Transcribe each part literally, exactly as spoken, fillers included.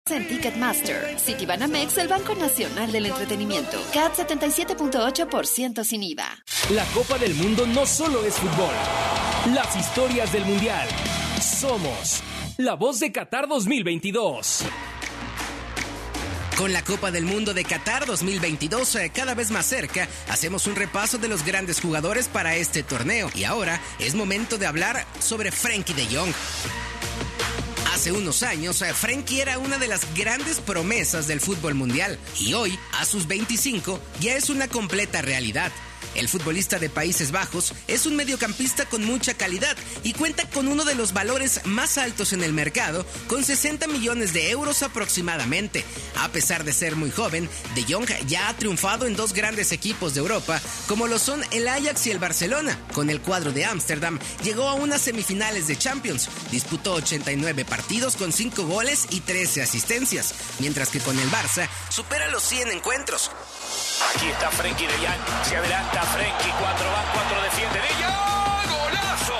En Ticketmaster, Citibanamex, el Banco Nacional del Entretenimiento. C A T setenta y siete punto ocho por ciento sin I V A. La Copa del Mundo no solo es fútbol. Las historias del Mundial. Somos la voz de Qatar dos mil veintidós. Con la Copa del Mundo de Qatar dos mil veintidós eh, cada vez más cerca, hacemos un repaso de los grandes jugadores para este torneo. Y ahora es momento de hablar sobre Frenkie de Jong. Hace unos años, eh, Frenkie era una de las grandes promesas del fútbol mundial. Y hoy, a sus veinticinco, ya es una completa realidad. El futbolista de Países Bajos es un mediocampista con mucha calidad y cuenta con uno de los valores más altos en el mercado, con sesenta millones de euros aproximadamente. A pesar de ser muy joven, De Jong ya ha triunfado en dos grandes equipos de Europa, como lo son el Ajax y el Barcelona. Con el cuadro de Ámsterdam llegó a unas semifinales de Champions, disputó ochenta y nueve partidos con cinco goles y trece asistencias, mientras que con el Barça supera los cien encuentros. Aquí está Frenkie de Jong, se adelanta Frenkie, cuatro van, cuatro defiende, de Jong, ¡golazo!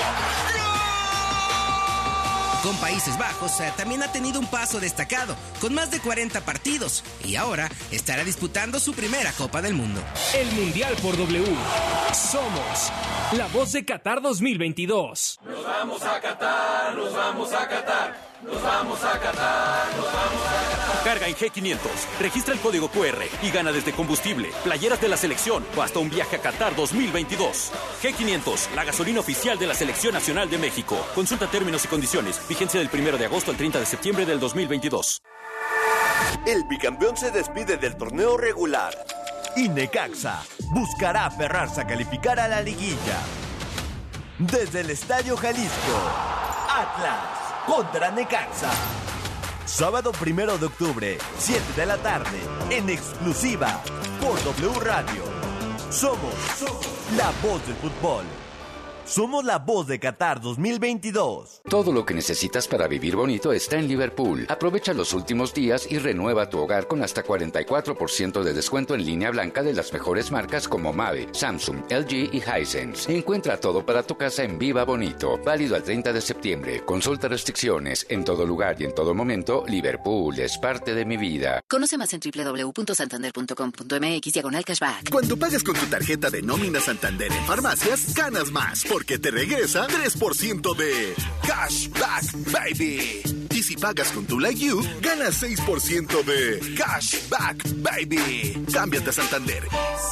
¡Gol! Con Países Bajos eh, también ha tenido un paso destacado, con más de cuarenta partidos, y ahora estará disputando su primera Copa del Mundo. El Mundial por W. Somos la voz de Qatar dos mil veintidós. Nos vamos a Qatar, nos vamos a Qatar. Nos vamos a Qatar, nos vamos a Qatar. Carga en G quinientos, registra el código Q R y gana desde combustible, playeras de la selección o hasta un viaje a Qatar dos mil veintidós. G quinientos, la gasolina oficial de la Selección Nacional de México. Consulta términos y condiciones. Vigencia del primero de agosto al treinta de septiembre del dos mil veintidós. El bicampeón se despide del torneo regular. Y Necaxa buscará aferrarse a calificar a la liguilla. Desde el Estadio Jalisco, Atlas contra Necaxa. Sábado primero de octubre, siete de la tarde, en exclusiva por W Radio. Somos, somos la voz del fútbol. Somos la voz de Qatar dos mil veintidós. Todo lo que necesitas para vivir bonito está en Liverpool. Aprovecha los últimos días y renueva tu hogar con hasta cuarenta y cuatro por ciento de descuento en línea blanca de las mejores marcas como Mave, Samsung, L G y Hisense. Encuentra todo para tu casa en Viva Bonito. Válido al treinta de septiembre. Consulta restricciones. En todo lugar y en todo momento, Liverpool es parte de mi vida. Conoce más en doble u doble u doble u punto santander punto com punto m x diagonal cashback. Cuando pagas con tu tarjeta de nómina Santander en farmacias, ganas más, porque te regresa tres por ciento de Cashback Baby. Y si pagas con tu Like You, ganas seis por ciento de Cashback Baby. Cámbiate a Santander.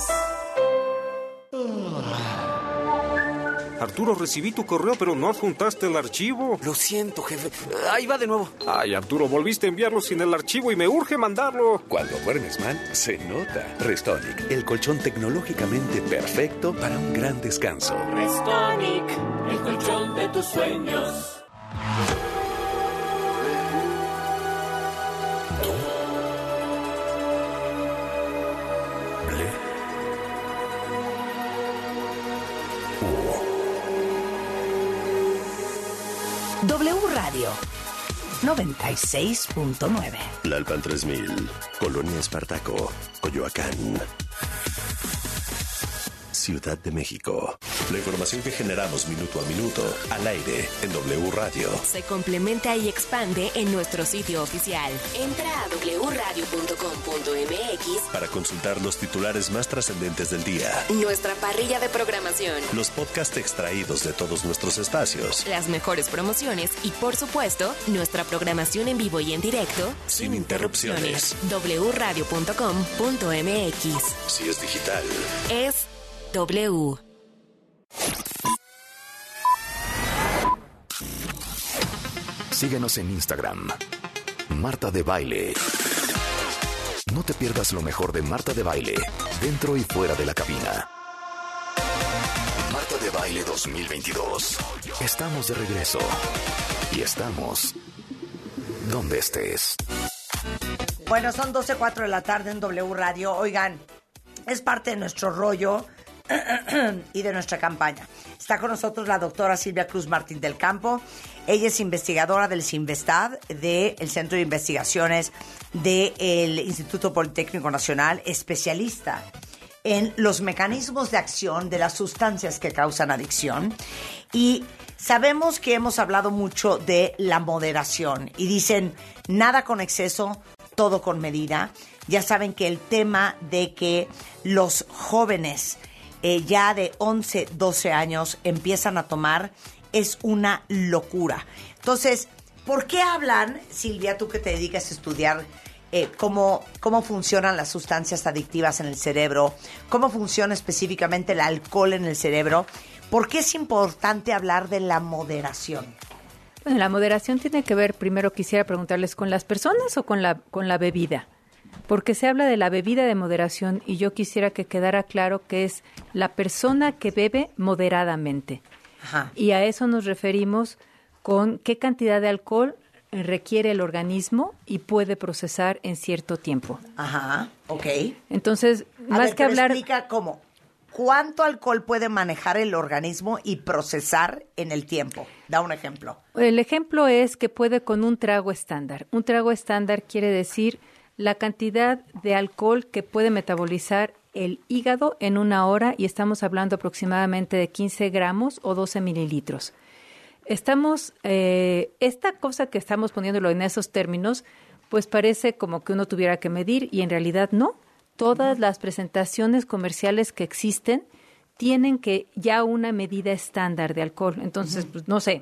Arturo, recibí tu correo, pero no adjuntaste el archivo. Lo siento, jefe. Ahí va de nuevo. Ay, Arturo, volviste a enviarlo sin el archivo y me urge mandarlo. Cuando duermes mal, se nota. Restonic, el colchón tecnológicamente perfecto para un gran descanso. Restonic, el colchón de tus sueños. W Radio noventa y seis punto nueve. Tlalpan tres mil, Colonia Espartaco, Coyoacán, Ciudad de México. La información que generamos minuto a minuto al aire en W Radio. Se complementa y expande en nuestro sitio oficial. Entra a doble u radio punto com punto m x para consultar los titulares más trascendentes del día. Nuestra parrilla de programación. Los podcasts extraídos de todos nuestros espacios. Las mejores promociones y, por supuesto, nuestra programación en vivo y en directo. Sin, sin interrupciones. interrupciones. doble u radio punto com punto m x. Si es digital, es W. Síguenos en Instagram, Marta de Baile. No te pierdas lo mejor de Marta de Baile, dentro y fuera de la cabina. Marta de Baile dos mil veintidós. Estamos de regreso. Y estamos donde estés. Bueno, son doce cuatro de la tarde en W Radio. Oigan, es parte de nuestro rollo y de nuestra campaña. Está con nosotros la doctora Silvia Cruz Martín del Campo. Ella es investigadora del CINVESTAD, del Centro de Investigaciones del Instituto Politécnico Nacional, especialista en los mecanismos de acción de las sustancias que causan adicción. Y sabemos que hemos hablado mucho de la moderación y dicen nada con exceso, todo con medida. Ya saben que el tema de que los jóvenes eh, ya de once, doce años empiezan a tomar es una locura. Entonces, ¿por qué hablan, Silvia, tú que te dedicas a estudiar eh, cómo, cómo funcionan las sustancias adictivas en el cerebro, cómo funciona específicamente el alcohol en el cerebro? ¿Por qué es importante hablar de la moderación? Bueno, la moderación tiene que ver, primero quisiera preguntarles, ¿con las personas o con la, con la bebida? Porque se habla de la bebida de moderación y yo quisiera que quedara claro que es la persona que bebe moderadamente. Ajá. Y a eso nos referimos con qué cantidad de alcohol requiere el organismo y puede procesar en cierto tiempo. Ajá, ok. Entonces, a más ver, que hablar... explica cómo. ¿Cuánto alcohol puede manejar el organismo y procesar en el tiempo? Da un ejemplo. El ejemplo es que puede con un trago estándar. Un trago estándar quiere decir la cantidad de alcohol que puede metabolizar el hígado en una hora y estamos hablando aproximadamente de quince gramos o doce mililitros. Estamos, eh, esta cosa que estamos poniéndolo en esos términos, pues parece como que uno tuviera que medir y en realidad no. Todas las presentaciones comerciales que existen tienen que ya una medida estándar de alcohol. Entonces, uh-huh. pues no sé,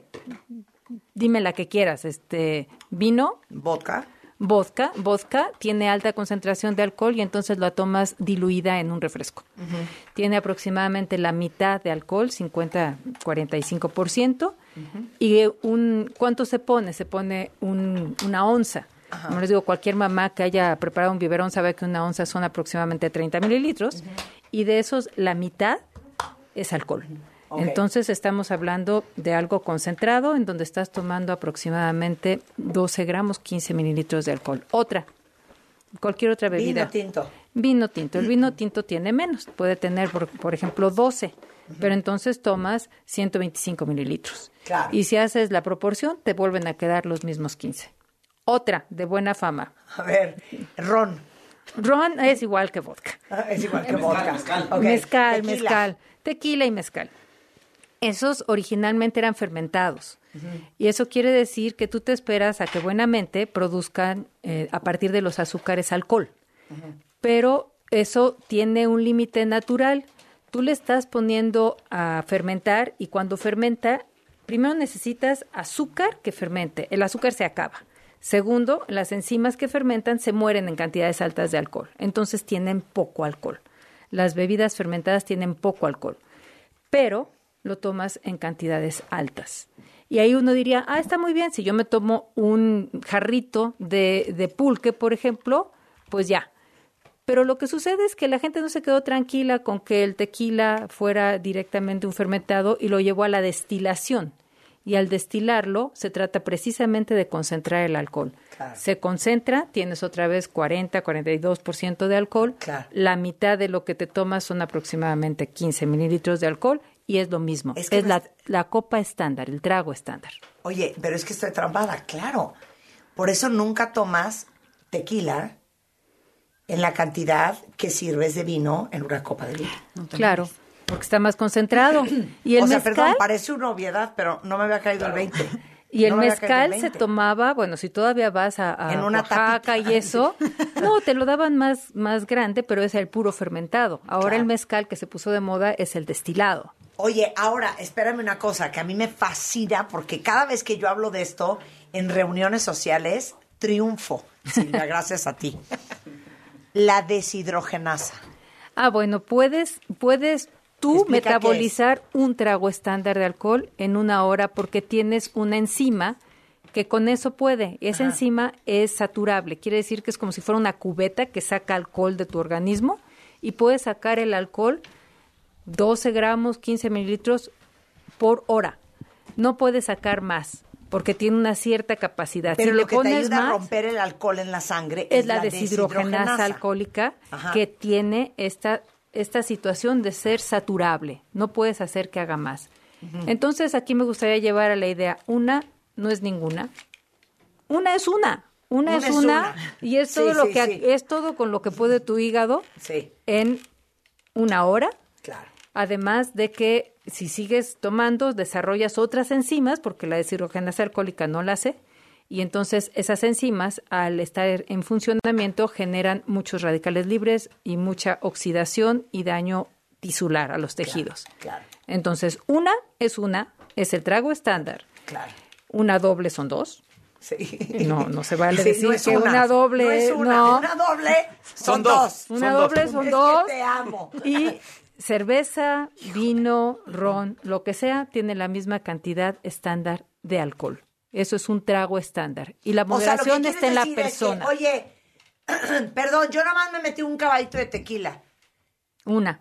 dime la que quieras. Este, vino, vodka, vodka, vodka tiene alta concentración de alcohol y entonces la tomas diluida en un refresco. Uh-huh. Tiene aproximadamente la mitad de alcohol, cincuenta, cuarenta y cinco por ciento. Uh-huh. Y un, ¿cuánto se pone? Se pone un, una onza. Ajá. Como les digo, cualquier mamá que haya preparado un biberón sabe que una onza son aproximadamente treinta mililitros, uh-huh. y de esos la mitad es alcohol. Okay. Entonces estamos hablando de algo concentrado en donde estás tomando aproximadamente doce gramos, quince mililitros de alcohol. Otra, cualquier otra bebida. Vino tinto. Vino tinto. El vino tinto tiene menos, puede tener, por, por ejemplo, doce, uh-huh. pero entonces tomas ciento veinticinco mililitros. Claro. Y si haces la proporción, te vuelven a quedar los mismos quince. Otra, de buena fama. A ver, ron. Ron es igual que vodka. Ah, es igual que mezcal, vodka. Mezcal, okay. mezcal, Tequila. mezcal. Tequila y mezcal. Esos originalmente eran fermentados. Uh-huh. Y eso quiere decir que tú te esperas a que buenamente produzcan eh, a partir de los azúcares alcohol. Uh-huh. Pero eso tiene un límite natural. Tú le estás poniendo a fermentar y cuando fermenta, primero necesitas azúcar que fermente. El azúcar se acaba. Segundo, las enzimas que fermentan se mueren en cantidades altas de alcohol. Entonces tienen poco alcohol. Las bebidas fermentadas tienen poco alcohol. Pero lo tomas en cantidades altas. Y ahí uno diría, ah, está muy bien, si yo me tomo un jarrito de, de pulque, por ejemplo, pues ya. Pero lo que sucede es que la gente no se quedó tranquila con que el tequila fuera directamente un fermentado y lo llevó a la destilación. Y al destilarlo, se trata precisamente de concentrar el alcohol. Claro. Se concentra, tienes otra vez cuarenta, cuarenta y dos por ciento de alcohol. Claro. La mitad de lo que te tomas son aproximadamente quince mililitros de alcohol y es lo mismo. Es, que es la, la copa estándar, el trago estándar. Oye, pero es que estoy trampada, claro. Por eso nunca tomas tequila en la cantidad que sirves de vino en una copa de vino. No claro. Porque está más concentrado. Y el o sea, mezcal, perdón, parece una obviedad, pero no me había caído claro. el veinte. Y el no mezcal el se tomaba, bueno, si todavía vas a, a en una Oaxaca tapita. Y eso, no, te lo daban más, más grande, pero es el puro fermentado. Ahora claro. el mezcal que se puso de moda es el destilado. Oye, ahora, espérame una cosa que a mí me fascina, porque cada vez que yo hablo de esto en reuniones sociales, triunfo, Silvia, gracias a ti. La deshidrogenasa. Ah, bueno, puedes, puedes tú Explica metabolizar un trago estándar de alcohol en una hora porque tienes una enzima que con eso puede. Esa Ajá. enzima es saturable, quiere decir que es como si fuera una cubeta que saca alcohol de tu organismo y puedes sacar el alcohol doce gramos, quince mililitros por hora. No puedes sacar más porque tiene una cierta capacidad. Pero si lo le que pones te ayuda más, a romper el alcohol en la sangre es, es la, la deshidrogenasa, deshidrogenasa alcohólica Ajá. que tiene esta esta situación de ser saturable. No puedes hacer que haga más. Uh-huh. Entonces, aquí me gustaría llevar a la idea, una no es ninguna. Una es una. Una, una es, es una, una y es todo sí, lo sí, que sí. es todo con lo que puede tu hígado sí. en una hora. Claro. Además de que si sigues tomando, desarrollas otras enzimas, porque la deshidrogenasa alcohólica no la hace, y entonces esas enzimas, al estar en funcionamiento, generan muchos radicales libres y mucha oxidación y daño tisular a los tejidos. Claro, claro. Entonces, una es una, es el trago estándar. Claro. Una doble son dos. Sí. No, no se vale Sí, decir no es que una, una doble... No es una, no. una doble son, Son dos. dos. Una Son doble dos. son Es dos. que te amo. Y cerveza, vino, ron, lo que sea, tiene la misma cantidad estándar de alcohol. Eso es un trago estándar. Y la moderación o sea, lo que está en la decir es que, persona. oye, perdón, yo nada más me metí un caballito de tequila. Una.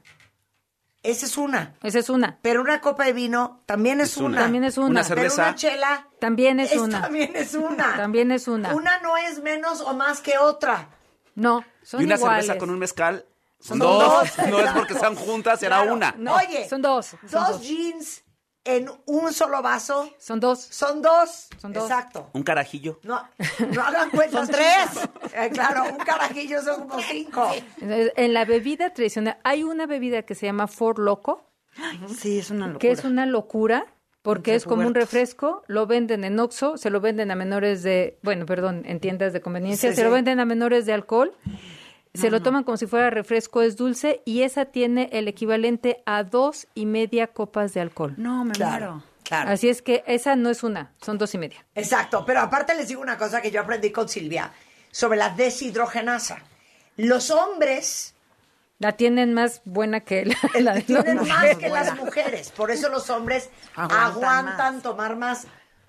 Esa es una. Esa es una. Pero una copa de vino también es, Es una. una. También es una. Una cerveza. Pero una chela También es, es- una. también es una. También es una. Una no es menos o más que otra. No, son y una iguales. cerveza con un mezcal son Son dos. dos. No es porque sean juntas, será Claro. una. No, Oye, son dos. Son dos, dos. jeans en un solo vaso. Son dos. Son dos. Son dos. Exacto. Un carajillo. No, no hagan cuentas. Son tres. Eh, claro, un carajillo son como cinco. Entonces, en la bebida tradicional, hay una bebida que se llama Four Loko, Sí, es una locura. que es una locura, porque Entre es como un pubertos. refresco, lo venden en Oxxo, se lo venden a menores de, bueno, perdón, en tiendas de conveniencia, Sí, se sí. lo venden a menores de alcohol, se lo toman como si fuera refresco, es dulce, y esa tiene el equivalente a dos y media copas de alcohol. No, me Claro, muero. claro. Así es que esa no es una, son dos y media. Exacto, pero aparte les digo una cosa que yo aprendí con Silvia sobre la deshidrogenasa. Los hombres La tienen más buena que la, la de tienen las más mujeres. que las mujeres, por eso los hombres Aguantan aguantan más. tomar más.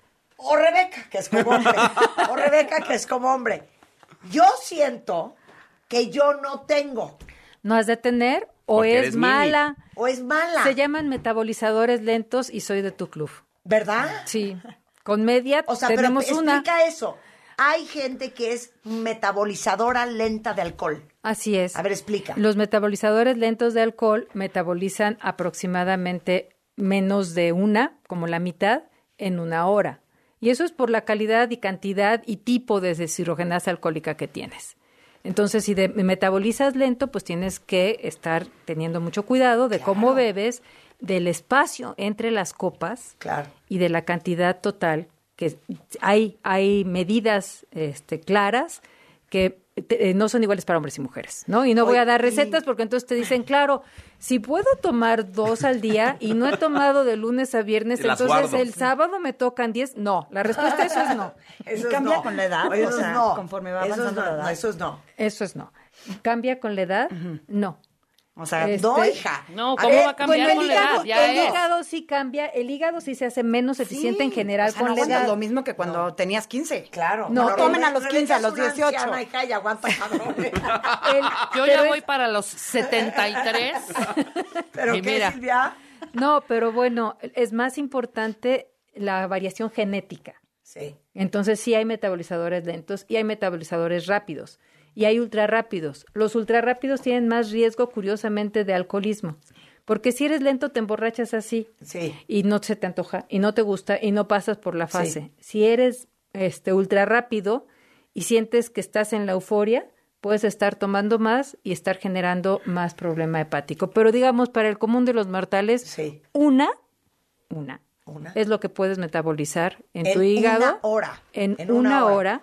O Rebeca, que es como hombre. O Rebeca, que es como hombre. Yo siento que yo no tengo. No has de tener o Porque es eres mini. mala. O es mala. Se llaman metabolizadores lentos y soy de tu club. ¿Verdad? Sí. Con media O sea, tenemos pero una. explica eso. Hay gente que es metabolizadora lenta de alcohol. Así es. A ver, explica. Los metabolizadores lentos de alcohol metabolizan aproximadamente menos de una, como la mitad, en una hora. Y eso es por la calidad y cantidad y tipo de deshidrogenasa alcohólica que tienes. Entonces, si de- metabolizas lento, pues tienes que estar teniendo mucho cuidado de cómo bebes, del espacio entre las copas Claro. y de la cantidad total, que hay, hay medidas este, claras que te- eh, no son iguales para hombres y mujeres, ¿no? Y no voy a dar recetas porque entonces te dicen, claro, si puedo tomar dos al día y no he tomado de lunes a viernes, Y las entonces guardo. el sábado me tocan diez. No, la respuesta a eso es no. Eso ¿Y cambia no. con la edad? Eso O sea, no. conforme va Eso avanzando no, la edad. no, eso es no. Eso es no. ¿Cambia con la edad? No. O sea, Este, No, hija. No, A ¿cómo ver, va a cambiar Bueno, el con la hígado, edad? Ya el es. hígado sí cambia, el hígado sí se hace menos eficiente en general o sea, con no la aguantas edad. lo mismo que cuando tenías quince. Claro. No, Bueno, tomen a Rebe- los Rebeca quince, a es los una dieciocho. anciana, hija, y aguanta cabrón. El- Yo pero ya es- voy para los setenta y tres. ¿Pero Y qué, mira. Silvia? No, pero bueno, es más importante la variación genética. Sí. Entonces sí hay metabolizadores lentos y hay metabolizadores rápidos y hay ultra rápidos. Los ultra rápidos tienen más riesgo, curiosamente, de alcoholismo. Porque si eres lento te emborrachas así Sí. y no se te antoja y no te gusta y no pasas por la fase. Sí. Si eres este ultra rápido y sientes que estás en la euforia, puedes estar tomando más y estar generando más problema hepático. Pero digamos, para el común de los mortales, Sí. una, una, Una. es lo que puedes metabolizar en, En tu hígado una hora. en, En una, una hora. hora.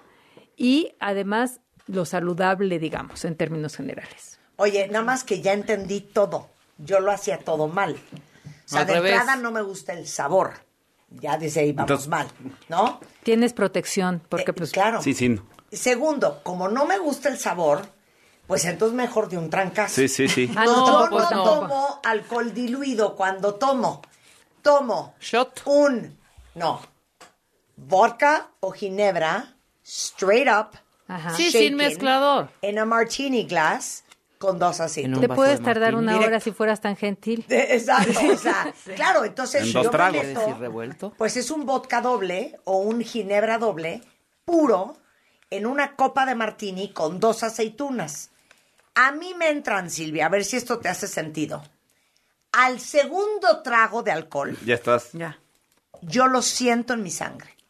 Y además lo saludable, digamos, en términos generales. Oye, nada más que ya entendí todo. Yo lo hacía todo mal. O sea, Al de revés. entrada no me gusta el sabor. Ya desde ahí vamos Entonces- mal, ¿no? Tienes protección, porque Eh, pues claro. Sí, sí. no. Segundo, como no me gusta el sabor, pues entonces mejor de un trancazo. Sí, sí, sí. Ah, No, no, yo tampoco, no tampoco. tomo alcohol diluido cuando tomo. Tomo Shot. un, no, vodka o ginebra, straight up, Ajá. Sí, shaken, sin mezclador. en a martini glass con dos así. En un te vaso puedes de tardar martini. una hora Directo. si fueras tan gentil. Exacto, o sea, claro, entonces En si dos yo me tragos. meto, ¿Puedes ir revuelto? pues es un vodka doble o un ginebra doble puro en una copa de martini con dos aceitunas. A mí me entran, Silvia, a ver si esto te hace sentido. Al segundo trago de alcohol, Ya estás. Ya. yo lo siento en mi sangre.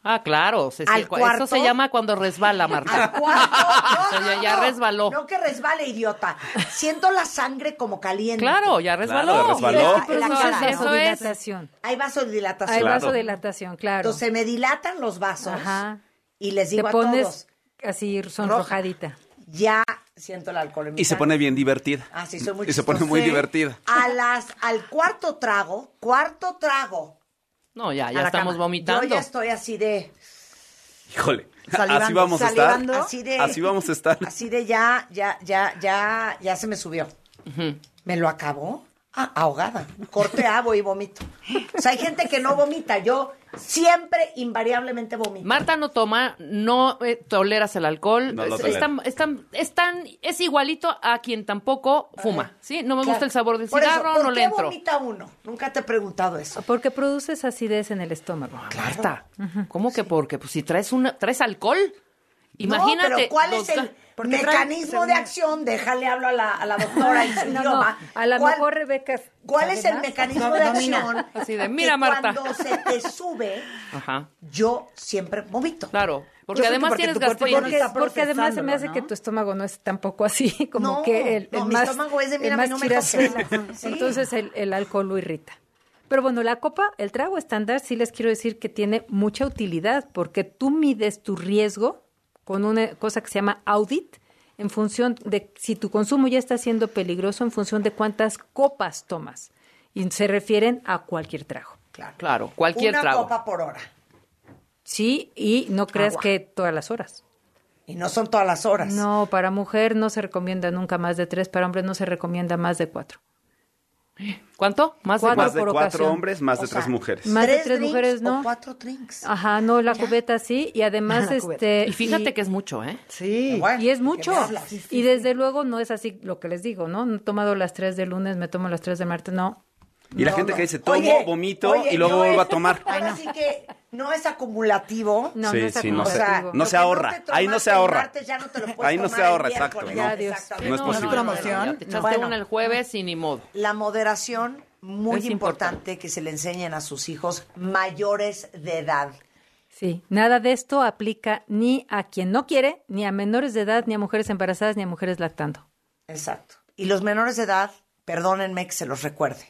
Ah, claro. Se, Al se- cuarto. eso se llama cuando resbala, Marta. Al cuarto. O sea, ya- ya resbaló. No que resbale, idiota. Siento la sangre como caliente. Claro, ya resbaló. Claro, resbaló. En la Produces cara, ¿no? eso es. vasodilatación. Hay vasodilatación. Hay Claro. vasodilatación, claro. Entonces me dilatan los vasos. Ajá. Y les digo Te a pones todos, así sonrojadita. ya siento el alcohol en mi Y se sangre. pone bien divertida. Ah, sí, soy muy Y se pone chistosa. muy Sí. divertida. A las, al cuarto trago, cuarto trago. No, ya, a ya la estamos cama. vomitando. Yo ya estoy así de, Híjole, Salivando, así vamos a salivando. estar. así de, Así vamos a estar. así de ya, ya, ya, ya, ya se me subió. Ujú. ¿Me lo acabó? Ah, ahogada. Corte A, voy y vomito. O sea, hay gente que no vomita. Yo siempre, invariablemente vomito. Marta no toma, no eh, toleras el alcohol. No lo es, tolero. es tan- es tan- es tan- es igualito a quien tampoco fuma. ¿Sí? No me Claro. gusta el sabor del Por eso, cigarro, ¿por no qué le entro. vomita uno? Nunca te he preguntado eso. Porque produces acidez en el estómago. Marta, ¿cómo que porque? Pues si traes una, traes alcohol. Imagínate. No, pero ¿cuál los es el ga- porque trae- mecanismo de acción? Déjale hablo a la, a la doctora en su No, no, idioma. a lo ¿Cuál- mejor Rebeca. ¿Cuál sabe es el más. mecanismo No, de domina. acción? Así de, que "Mira, Marta". Cuando se te sube, Ajá, yo siempre vomito. claro. Porque Yo sé que además porque tienes tu cuerpo ya no gastritis. está Porque además se me hace procesándolo, que ¿no? tu estómago no es tampoco así, como No, que el, no, el mi más, estómago es de, el mira, a más mí no me chirasuela. toques. Sí. Entonces el, el alcohol lo irrita. Pero bueno, la copa, el trago estándar, sí les quiero decir que tiene mucha utilidad porque tú mides tu riesgo con una cosa que se llama audit en función de si tu consumo ya está siendo peligroso en función de cuántas copas tomas. Y se refieren a cualquier trago. Claro. Claro, cualquier Una trago. copa por hora. Sí, y no creas Agua. que todas las horas. Y no son todas las horas. No, para mujer no se recomienda nunca más de tres, para hombre no se recomienda más de cuatro. ¿Cuánto? Más de Cuatro Más de por cuatro ocasión. hombres, más de O sea, tres mujeres. Más de ¿Tres tres drinks mujeres no. o cuatro drinks? Ajá, no, la cubeta sí, y además La cubeta. este Y fíjate y- que es mucho, ¿eh? Sí. Bueno, y es ¿de mucho. qué me hablas? Y desde luego no es así lo que les digo, ¿no? No he tomado las tres de lunes, me tomo las tres de martes, no. Y la No, gente no. que dice, tomo, Oye, vomito oye, y luego no vuelvo es- a tomar. Ahora sí que no es acumulativo. No, Sí, no es sí, no O se- acumulativo. sea, no lo se que ahorra. te Ahí no tomaste se el ahorra. martes ya no te lo puedes Ahí no tomar se el ahorra, miércoles. exacto, Ya, no. Dios. Exactamente. No es posible. promoción. Ya te echaste Bueno. una el jueves y ni modo. La moderación, muy Es importante importante. que se le enseñen a sus hijos mayores de edad. Sí, nada de esto aplica ni a quien no quiere, ni a menores de edad, ni a mujeres embarazadas, ni a mujeres lactando. Exacto. Y los menores de edad, perdónenme que se los recuerde.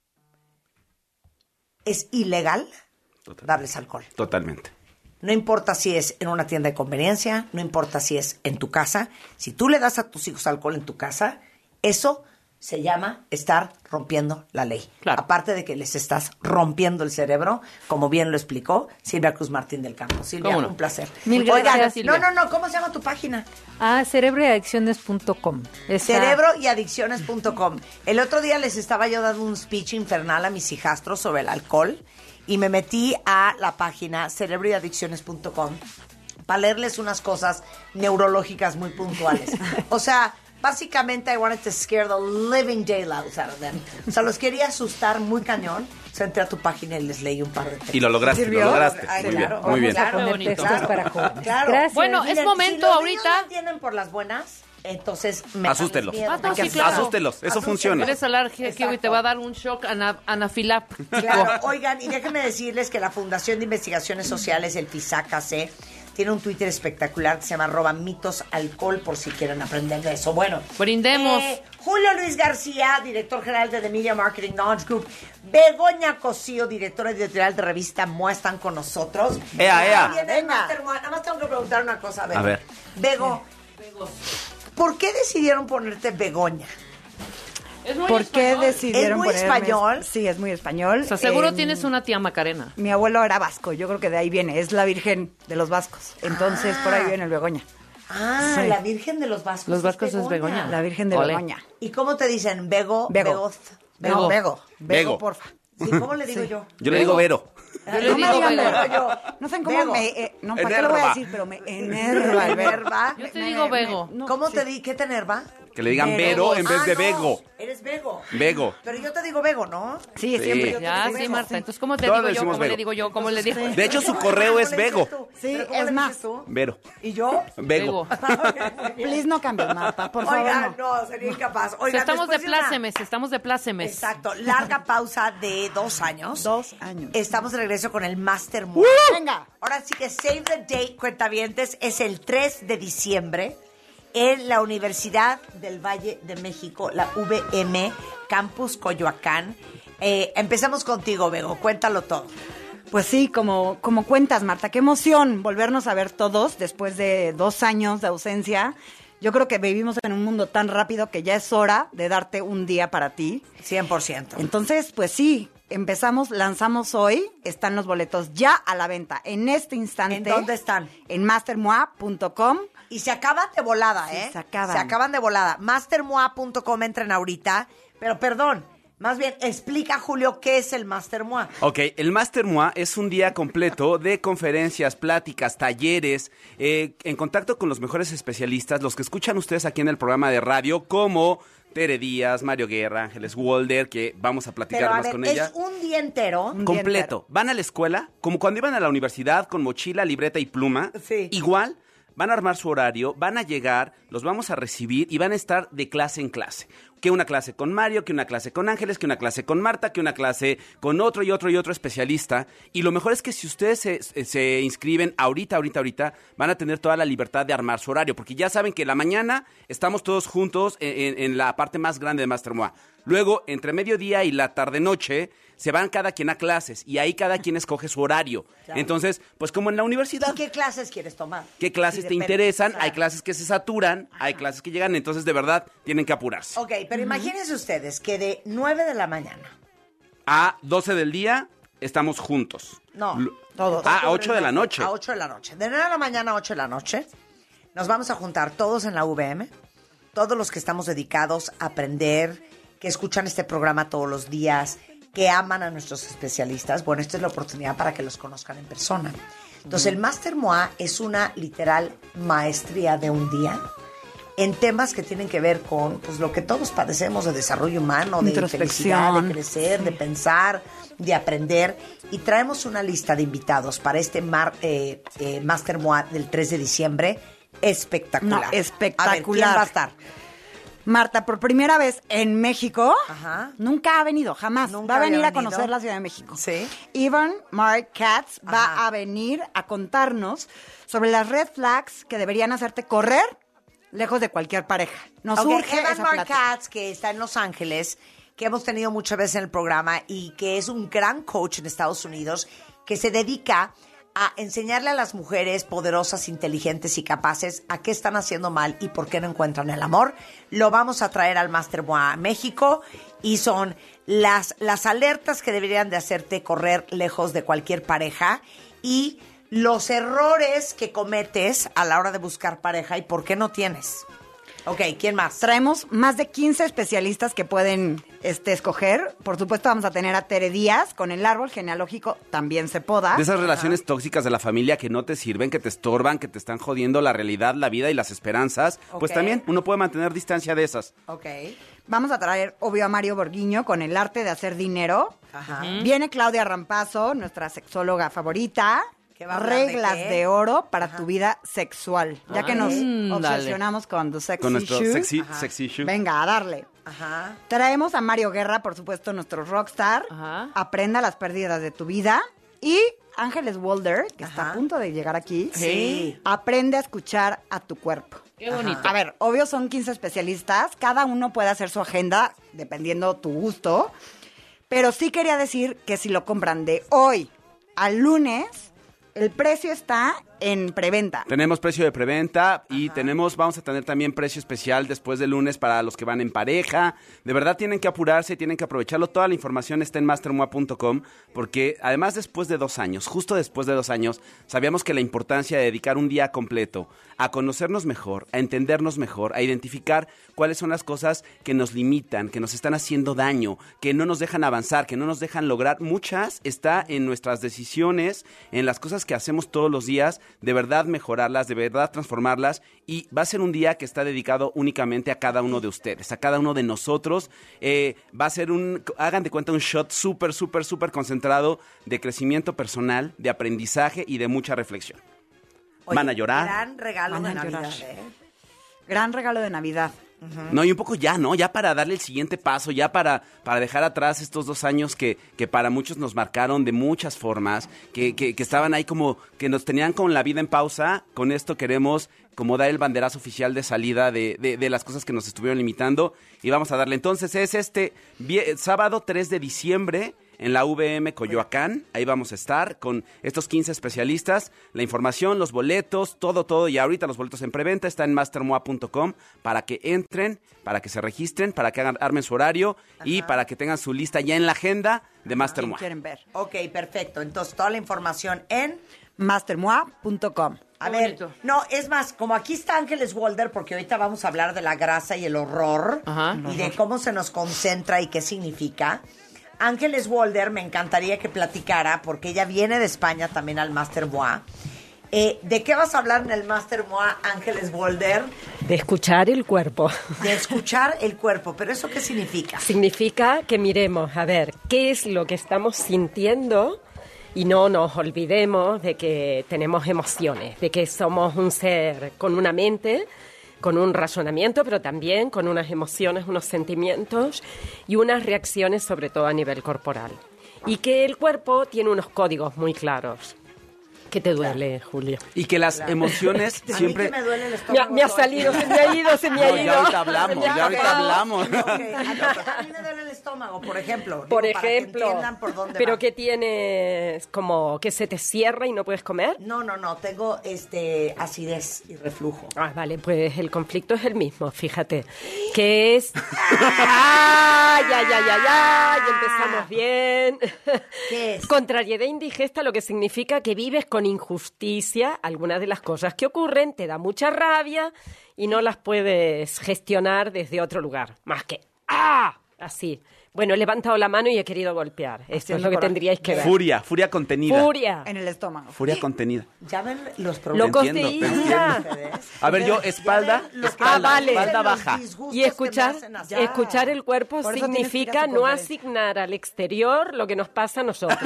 Es ilegal darles alcohol. Totalmente. No importa si es en una tienda de conveniencia, no importa si es en tu casa. Si tú le das a tus hijos alcohol en tu casa, eso se llama estar rompiendo la ley. Claro. Aparte de que les estás rompiendo el cerebro, como bien lo explicó Silvia Cruz Martín del Campo. Silvia, ¿Cómo no? un placer. Mil Oigan, gracias, No, Silvia. no, no, ¿cómo se llama tu página? Ah, cerebro y adicciones punto com. Está- Cerebro y adicciones punto com. El otro día les estaba yo dando un speech infernal a mis hijastros sobre el alcohol y me metí a la página cerebro y adicciones punto com para leerles unas cosas neurológicas muy puntuales. O sea, básicamente I wanted to scare the living daylights out of them. O sea, los quería asustar muy cañón. O sea, entré a tu página y les leí un par de textos. Y lo lograste, ¿Sirvió? lo lograste. Ay, Muy claro. bien, muy bien. Vamos a poner bonito. textos Claro. para jóvenes. Claro. Gracias. Bueno, es Miren, momento si los ahorita. niños no entienden por las buenas, entonces me Asústenlos. Ah, no, sí, claro. Asústelos, eso funciona. Eres alérgico y te va a dar un shock ana- anafiláctico. Claro, oigan, y déjenme decirles que la Fundación de Investigaciones Sociales, el FISAC-C, tiene un Twitter espectacular que se llama arroba mitos alcohol, por si quieren aprender de eso. Bueno, Brindemos. eh, Julio Luis García, director general de The Media Marketing Knowledge Group. Begoña Cosío, directora editorial de revista MOA, están con nosotros. Ea, ea. Viene el Master One. Nada más tengo que preguntar una cosa, Bego. A ver. Bego, ¿por qué decidieron ponerte Begoña? Es muy ¿Por qué español. decidieron ¿Es muy ponerme- español? Sí, es muy español. O sea, seguro Em, tienes una tía Macarena. Mi abuelo era vasco, yo creo que de ahí viene, es la Virgen de los vascos. Entonces, Ah. por ahí viene el Begoña. Ah, Sí. la Virgen de los Vascos. Los Vascos es Begoña. La Virgen de Ole. Begoña. ¿Y cómo te dicen? Bego, Bego. Begoz. Bego. No, Bego. Bego, Bego. porfa. Sí, ¿cómo le digo yo? Yo le digo Vero. Yo le No me digo digan Bego. Bego. yo. No saben cómo Bego. me... eh, no, ¿para qué lo voy a Enerva. decir? Pero me enerva el verba. Yo te digo Bego. ¿Cómo te di? ¿Qué te enerva? Que le digan Vero, Vero en vez ah, de no, Vego. Eres Vego. Vego. Pero yo te digo Vego, ¿no? Sí, Sí. siempre. yo te Ya, digo sí, Vego, Marta. sí. Entonces, ¿cómo te Todos digo le yo? decimos ¿Cómo le Vego. digo yo? ¿Cómo le digo? De hecho, su correo es Vego. Sí, ¿Pero cómo es le más. dices tú? Vero. ¿Y yo? Vego. Please no cambies, Marta, por favor. Oigan, no. no, sería incapaz. O sea, Oigan, estamos de después una- plácemes, estamos de plácemes. Exacto, larga pausa de dos años. Dos años. Estamos de regreso con el Master Move. Venga. Ahora sí que save the date, cuentavientes, es el tres de diciembre en la Universidad del Valle de México, la V M, Campus Coyoacán. Eh, empezamos contigo, Bego, cuéntalo todo. Pues sí, como, como cuentas, Marta, qué emoción volvernos a ver todos después de dos años de ausencia. Yo creo que vivimos en un mundo tan rápido que ya es hora de darte un día para ti. cien por ciento. Entonces, pues sí, empezamos, lanzamos hoy, están los boletos ya a la venta en este instante. ¿En dónde están? En mastermoa punto com. Y se acaban de volada, Sí, ¿eh? se acaban. Se acaban de volada. mastermoa punto com, entren ahorita. Pero perdón, más bien, explica, Julio, qué es el Mastermoa. Ok, el Master M O A es un día completo de conferencias, pláticas, talleres, eh, en contacto con los mejores especialistas, los que escuchan ustedes aquí en el programa de radio, como Tere Díaz, Mario Guerra, Ángeles Walder, que vamos a platicar Pero a más ver, con es ella. un día entero. Un día Completo. entero. Van a la escuela, como cuando iban a la universidad, con mochila, libreta y pluma. Sí. Igual, van a armar su horario, van a llegar, los vamos a recibir y van a estar de clase en clase. Que una clase con Mario, que una clase con Ángeles, que una clase con Marta, que una clase con otro y otro y otro especialista. Y lo mejor es que si ustedes se, se inscriben ahorita, ahorita, ahorita, van a tener toda la libertad de armar su horario. Porque ya saben que la mañana estamos todos juntos en, en, en la parte más grande de Master M O A. Luego, entre mediodía y la tarde-noche, se van cada quien a clases y ahí cada quien escoge su horario. Claro. Entonces, pues como en la universidad. ¿Y qué clases quieres tomar? ¿Qué clases Sí, te depende. interesan? Claro. Hay clases que se saturan, hay clases que llegan, entonces de verdad tienen que apurarse. Ok, pero imagínense ustedes que de nueve de la mañana. A doce del día estamos juntos. No, L- todos. Ah, a ocho de la noche. A ocho de la noche. De nueve de la mañana a ocho de la noche nos vamos a juntar todos en la V M, todos los que estamos dedicados a aprender, que escuchan este programa todos los días, que aman a nuestros especialistas. Bueno, esta es la oportunidad para que los conozcan en persona. Entonces, el Master M O A es una literal maestría de un día en temas que tienen que ver con pues, lo que todos padecemos de desarrollo humano, de felicidad, de Introspección. crecer, de pensar, de aprender. Y traemos una lista de invitados para este mar, eh, eh, Master M O A del tres de diciembre. Espectacular. No, espectacular. A ver, ¿quién va a estar? Marta, por primera vez en México, Ajá. nunca ha venido, jamás. Nunca va a venir había a conocer venido. la Ciudad de México. Sí. Evan Mark Katz Ajá. va a venir a contarnos sobre las red flags que deberían hacerte correr lejos de cualquier pareja. Nos Ok, urge Evan esa Mark plática. Katz, que está en Los Ángeles, que hemos tenido muchas veces en el programa y que es un gran coach en Estados Unidos, que se dedica a enseñarle a las mujeres poderosas, inteligentes y capaces a qué están haciendo mal y por qué no encuentran el amor. Lo vamos a traer al Master M O A México y son las, las alertas que deberían de hacerte correr lejos de cualquier pareja y los errores que cometes a la hora de buscar pareja y por qué no tienes. Ok, ¿quién más? Traemos más de quince especialistas que pueden este, escoger. Por supuesto, vamos a tener a Tere Díaz con el árbol genealógico También se poda. De esas relaciones tóxicas de la familia que no te sirven, que te estorban, que te están jodiendo la realidad, la vida y las esperanzas, pues Ok. también uno puede mantener distancia de esas. Ok. Vamos a traer, obvio, a Mario Borguiño con el arte de hacer dinero. Ajá. Viene Claudia Rampazo, nuestra sexóloga favorita. ¿Qué va a hablar de Reglas qué? de, oro para tu vida sexual. Ya que nos Ándale. obsesionamos con The Sexy Con nuestro Shoe. sexy, Ajá. sexy issue. Venga, a darle. Ajá. Traemos a Mario Guerra, por supuesto, nuestro rockstar. Ajá. Aprenda las pérdidas de tu vida. Y Ángeles Walder, que está Ajá. a punto de llegar aquí. Sí. Aprende a escuchar a tu cuerpo. Qué bonito. A ver, obvio son quince especialistas. Cada uno puede hacer su agenda dependiendo tu gusto. Pero sí quería decir que si lo compran de hoy al lunes, el precio está en preventa. Tenemos precio de preventa y tenemos, vamos a tener también precio especial después del lunes para los que van en pareja. De verdad tienen que apurarse, tienen que aprovecharlo. Toda la información está en master moa punto com porque además después de dos años, justo después de dos años, sabíamos que la importancia de dedicar un día completo a conocernos mejor, a entendernos mejor, a identificar cuáles son las cosas que nos limitan, que nos están haciendo daño, que no nos dejan avanzar, que no nos dejan lograr. Muchas está en nuestras decisiones, en las cosas que hacemos todos los días de verdad mejorarlas, de verdad transformarlas, y va a ser un día que está dedicado únicamente a cada uno de ustedes, a cada uno de nosotros. Eh, va a ser un, hagan de cuenta, un shot súper, súper, súper concentrado de crecimiento personal, de aprendizaje y de mucha reflexión. Oye, van a llorar. Gran regalo Van de a Navidad, llorar. ¿eh? Gran regalo de Navidad. No, y un poco ya, ¿no? Ya para darle el siguiente paso, ya para, para dejar atrás estos dos años que, que para muchos nos marcaron de muchas formas, que, que, que estaban ahí como, que nos tenían con la vida en pausa. Con esto queremos como dar el banderazo oficial de salida de, de, de las cosas que nos estuvieron limitando, y vamos a darle. Entonces es este vie- sábado tres de diciembre en la V M Coyoacán. Ahí vamos a estar con estos quince especialistas. La información, los boletos, todo, todo. Y ahorita los boletos en preventa está en master moa punto com para que entren, para que se registren, para que hagan, armen su horario. Ajá. Y para que tengan su lista ya en la agenda de Master Moa. Quieren ver. Ok, perfecto. Entonces, toda la información en master moa punto com. A ver, no, es más, como aquí está Ángeles Walder, porque ahorita vamos a hablar de la grasa y el horror, Ajá. y de cómo se nos concentra y qué significa. Ángeles Walder me encantaría que platicara, porque ella viene de España también al Master Moa. Eh, ¿De qué vas a hablar en el Master Moa, Ángeles Walder? De escuchar el cuerpo. De escuchar el cuerpo, pero ¿eso qué significa? Significa que miremos, a ver, qué es lo que estamos sintiendo y no nos olvidemos de que tenemos emociones, de que somos un ser con una mente, con un razonamiento, pero también con unas emociones, unos sentimientos y unas reacciones, sobre todo a nivel corporal. Y que el cuerpo tiene unos códigos muy claros. ¿Qué te duele, Julio? Y que las claro. emociones siempre... A mí que me duele el estómago. Me, me ha salido, se me ha ido, se me ha no, ido. Ya ahorita hablamos, ya ahorita hablamos. Okay, okay. A mí me duele el estómago, por ejemplo. Por digo, ejemplo. Para que entiendan por dónde ¿Pero va. qué tienes? ¿Como que se te cierra y no puedes comer? No, no, no. Tengo este acidez y reflujo. Ah, vale, pues el conflicto es el mismo, fíjate. Que es... ¡Ay, ay, ay, ay, ay! Empezamos bien. ¿Qué es? Contrariedad indigesta, lo que significa que vives con injusticia. Algunas de las cosas que ocurren te da mucha rabia y no las puedes gestionar desde otro lugar. Más que ¡ah! Así. Bueno, he levantado la mano y he querido golpear. Esto es lo que tendríais que ver. Furia, furia contenida. Furia. En el estómago. Furia contenida. Ya ven los problemas. Locos entiendo, de te ira. entiendo. A ver, yo, espalda, los- espalda, Ah, vale. espalda baja. Y escuchar, que me hacen así. escuchar el cuerpo Por eso tienes que ir a significa su no conferencia. asignar al exterior lo que nos pasa a nosotros.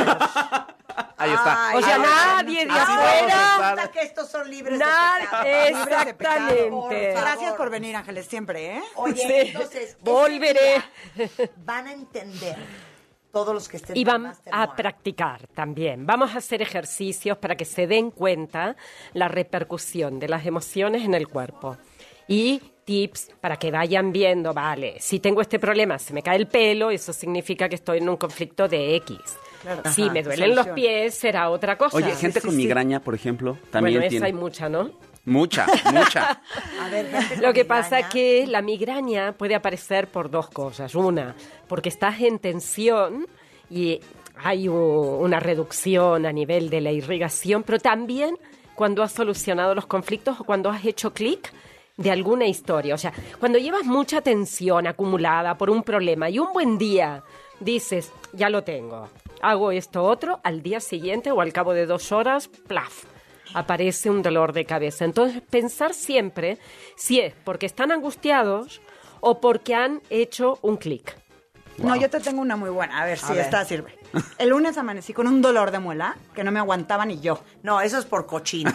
Ahí está. Ay, O sea, ay, nadie de así vamos a afuera. estar. Resulta que estos son libres Nada, de pecado. exactamente. Por Gracias favor. por venir, Ángeles, siempre, ¿eh? Oye, Sí. entonces, ese Volveré. día van a entender todos los que estén Y en el vamos Master a Moa. practicar también. Vamos a hacer ejercicios para que se den cuenta la repercusión de las emociones en el cuerpo. Y tips para que vayan viendo, vale, si tengo este problema, se me cae el pelo, eso significa que estoy en un conflicto de X. Claro. Si Ajá, me duelen los solución. pies, será otra cosa. Oye, gente Sí, con sí, sí. migraña, por ejemplo, también Bueno, esa tiene. hay mucha, ¿no? Mucha, mucha. A ver, gente Lo con que pasa migraña. es que la migraña puede aparecer por dos cosas. Una, porque estás en tensión y hay u- una reducción a nivel de la irrigación, pero también cuando has solucionado los conflictos o cuando has hecho clic de alguna historia. O sea, cuando llevas mucha tensión acumulada por un problema y un buen día dices, ya lo tengo, hago esto otro, al día siguiente o al cabo de dos horas, plaf, aparece un dolor de cabeza. Entonces, pensar siempre si es porque están angustiados o porque han hecho un clic. No, yo te tengo una muy buena. A ver si ver. esta sirve. El lunes amanecí con un dolor de muela que no me aguantaba ni yo. No, eso es por cochino.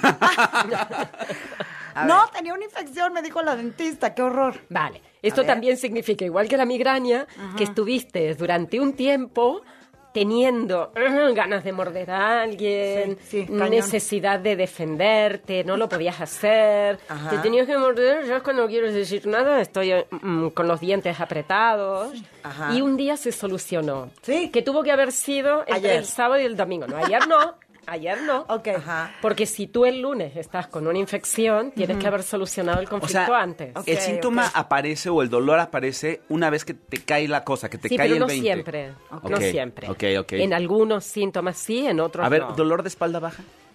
A No, ver. tenía una infección, me dijo la dentista. ¡Qué horror! Vale, esto ver. también significa, igual que la migraña, que estuviste durante un tiempo teniendo uh, ganas de morder a alguien, Sí, sí, cañón. necesidad de defenderte, no lo podías hacer, Ajá. te tenías que morder, ya es cuando no quiero decir nada, estoy mm, con los dientes apretados, Ajá. y un día se solucionó. Sí. Que tuvo que haber sido entre Ayer. el sábado y el domingo. No, ayer no. Ayer no. Ok. Ajá. Porque si tú el lunes estás con una infección, tienes que haber solucionado el O conflicto sea, antes. el Ok, síntoma ok. aparece o el dolor aparece una vez que te cae la cosa, que te Sí, cae pero el no veinte. siempre. No Ok, siempre. ok, ok. En algunos síntomas sí, en otros A ver, no. dolor de espalda baja.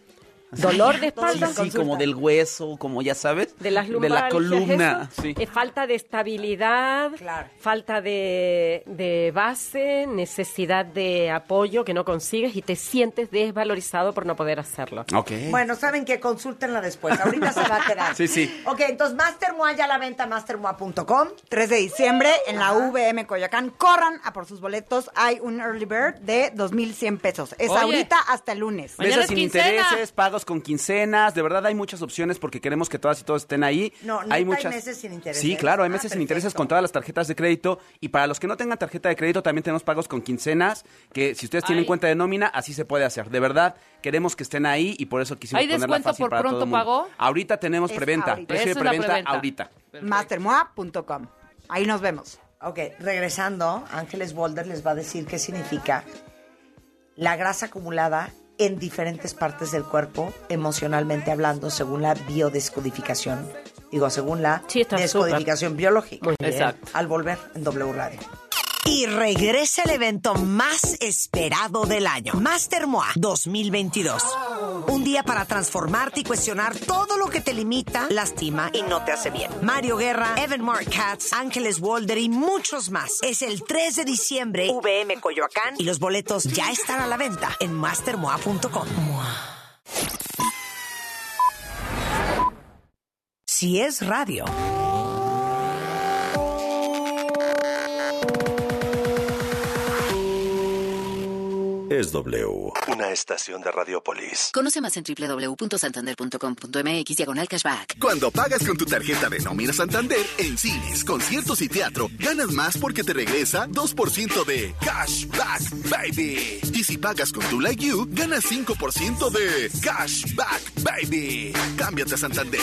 Dolor de espalda. Sí, sí, como del hueso, como ya sabes. De las lumbalgias. De la columna. Eso, sí. eh, falta de estabilidad, claro. falta de, de base, necesidad de apoyo que no consigues y te sientes desvalorizado por no poder hacerlo. Ok. Bueno, ¿saben qué? Consúltenla después. Ahorita se va a quedar. Sí, sí. Ok, entonces Mastermoa ya a la venta, mastermoa punto com. tres de diciembre en la V M Coyoacán. Corran a por sus boletos. Hay un early bird de dos mil cien pesos. Es Oye. ahorita hasta el lunes. Meses sin intereses, pagos con quincenas. De verdad hay muchas opciones porque queremos que todas y todos estén ahí. No, ¿neta hay hay muchas. meses sin intereses? Sí, claro, hay Ah, meses sin perfecto. intereses con todas las tarjetas de crédito. Y para los que no tengan tarjeta de crédito, también tenemos pagos con quincenas. Que si ustedes tienen Ay. cuenta de nómina, así se puede hacer. De verdad, queremos que estén ahí y por eso quisimos ¿Hay ponerla descuento fácil por para todo pronto el mundo. pago? Ahorita tenemos Es preventa. ahorita. Precio de Esa es la preventa, preventa. ahorita. mastermoa punto com. Ahí nos vemos. Ok, regresando, Ángeles Boulder les va a decir qué significa la grasa acumulada en diferentes partes del cuerpo, emocionalmente hablando, según la biodescodificación. Digo, según la Sí, está descodificación biológica. Muy bien. Exacto. Al volver en W Radio. Y regresa el evento más esperado del año, Mastermoa dos mil veintidós. Un día para transformarte y cuestionar todo lo que te limita, lastima y no te hace bien. Mario Guerra, Evan Marc Katz, Ángeles Walder y muchos más. Es el tres de diciembre, V M Coyoacán, y los boletos ya están a la venta en mastermoa punto com. Si es radio. Es W, una estación de Radiopolis. Conoce más en doble u doble u doble u punto santander punto com punto m x diagonal cashback. Cuando pagas con tu tarjeta de nómina Santander, en cines, conciertos y teatro, ganas más porque te regresa dos por ciento de Cashback Baby. Y si pagas con tu Like You, ganas cinco por ciento de Cashback Baby. Cámbiate a Santander.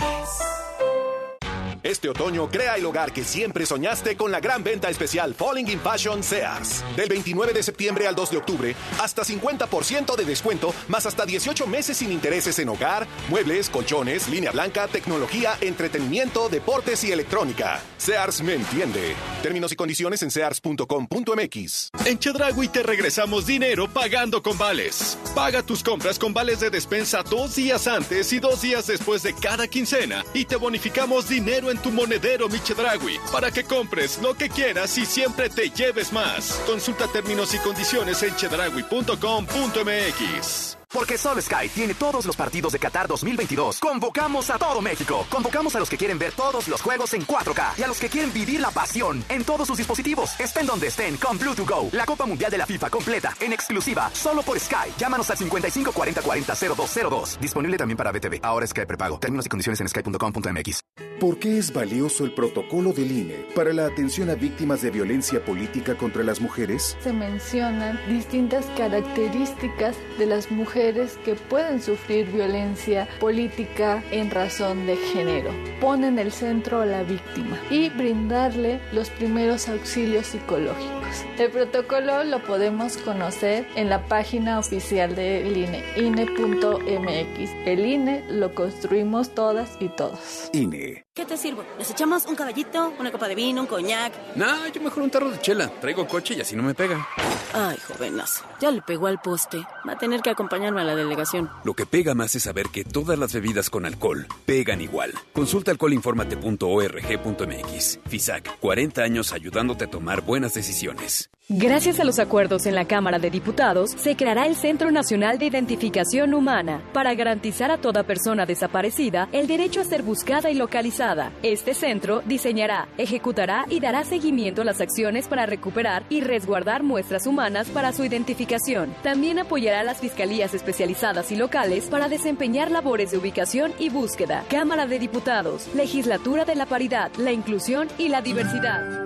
Este otoño crea el hogar que siempre soñaste con la gran venta especial Falling in Fashion Sears. Del veintinueve de septiembre al dos de octubre, hasta cincuenta por ciento de descuento, más hasta dieciocho meses sin intereses en hogar, muebles, colchones, línea blanca, tecnología, entretenimiento, deportes y electrónica. Sears me entiende. Términos y condiciones en sears punto com punto m x. En Chedraui te regresamos dinero pagando con vales. Paga tus compras con vales de despensa dos días antes y dos días después de cada quincena y te bonificamos dinero en tu monedero Mi Chedraui para que compres lo que quieras y siempre te lleves más. Consulta términos y condiciones en chedraui punto com punto m x. Porque Solo Sky tiene todos los partidos de Qatar dos mil veintidós. Convocamos a todo México. Convocamos a los que quieren ver todos los juegos en cuatro K y a los que quieren vivir la pasión en todos sus dispositivos. Estén donde estén con Blue to Go. La Copa Mundial de la FIFA completa en exclusiva solo por Sky. Llámanos al cincuenta y cinco cuarenta cuarenta cero dos cero dos. Disponible también para B T V. Ahora Sky prepago. Términos y condiciones en sky punto com punto m x. ¿Por qué es valioso el protocolo del I N E para la atención a víctimas de violencia política contra las mujeres? Se mencionan distintas características de las mujeres que pueden sufrir violencia política en razón de género. Pone en el centro a la víctima y brindarle los primeros auxilios psicológicos. El protocolo lo podemos conocer en la página oficial del I N E, I N E punto m x. El I N E lo construimos todas y todos. I N E. ¿Qué te sirvo? ¿Les echamos un caballito, una copa de vino, un coñac? Nah, yo mejor un tarro de chela. Traigo coche y así no me pega. Ay, jovenazo, ya le pegó al poste. Va a tener que acompañarme a la delegación. Lo que pega más es saber que todas las bebidas con alcohol pegan igual. Consulta alcoholinformate punto org punto m x. FISAC, cuarenta años ayudándote a tomar buenas decisiones. Gracias a los acuerdos en la Cámara de Diputados, se creará el Centro Nacional de Identificación Humana para garantizar a toda persona desaparecida el derecho a ser buscada y localizada. Este centro diseñará, ejecutará y dará seguimiento a las acciones para recuperar y resguardar muestras humanas para su identificación. También apoyará a las fiscalías especializadas y locales para desempeñar labores de ubicación y búsqueda. Cámara de Diputados, Legislatura de la Paridad, la Inclusión y la Diversidad.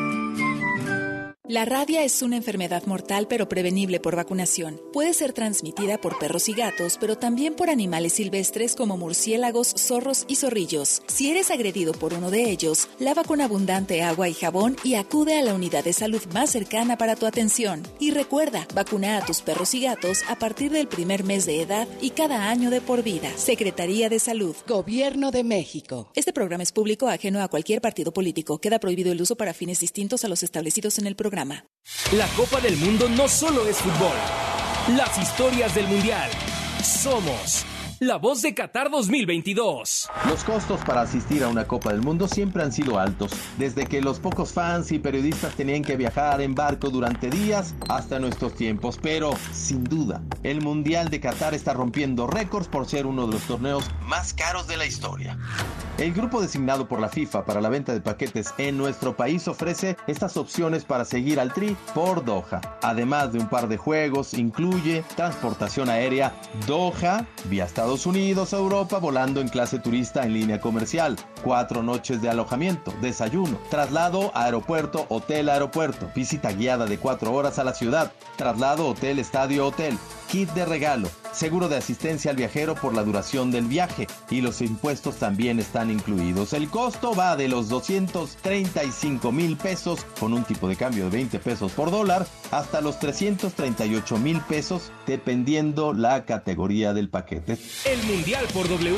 La rabia es una enfermedad mortal pero prevenible por vacunación. Puede ser transmitida por perros y gatos, pero también por animales silvestres como murciélagos, zorros y zorrillos. Si eres agredido por uno de ellos, lava con abundante agua y jabón y acude a la unidad de salud más cercana para tu atención. Y recuerda, vacuna a tus perros y gatos a partir del primer mes de edad y cada año de por vida. Secretaría de Salud. Gobierno de México. Este programa es público ajeno a cualquier partido político. Queda prohibido el uso para fines distintos a los establecidos en el programa. La Copa del Mundo no solo es fútbol. Las historias del Mundial. Somos la voz de Qatar dos mil veintidós. Los costos para asistir a una Copa del Mundo siempre han sido altos, desde que los pocos fans y periodistas tenían que viajar en barco durante días hasta nuestros tiempos, pero sin duda, el Mundial de Qatar está rompiendo récords por ser uno de los torneos más caros de la historia. El grupo designado por la FIFA para la venta de paquetes en nuestro país ofrece estas opciones para seguir al Tri por Doha. Además de un par de juegos, incluye transportación aérea Doha, vía Estados Unidos a Europa, volando en clase turista en línea comercial, cuatro noches de alojamiento, desayuno, traslado aeropuerto, hotel, aeropuerto, visita guiada de cuatro horas a la ciudad, traslado hotel, estadio, hotel, kit de regalo, seguro de asistencia al viajero por la duración del viaje y los impuestos también están incluidos. El costo va de los doscientos treinta y cinco mil pesos con un tipo de cambio de veinte pesos por dólar hasta los trescientos treinta y ocho mil pesos dependiendo la categoría del paquete. El Mundial por W.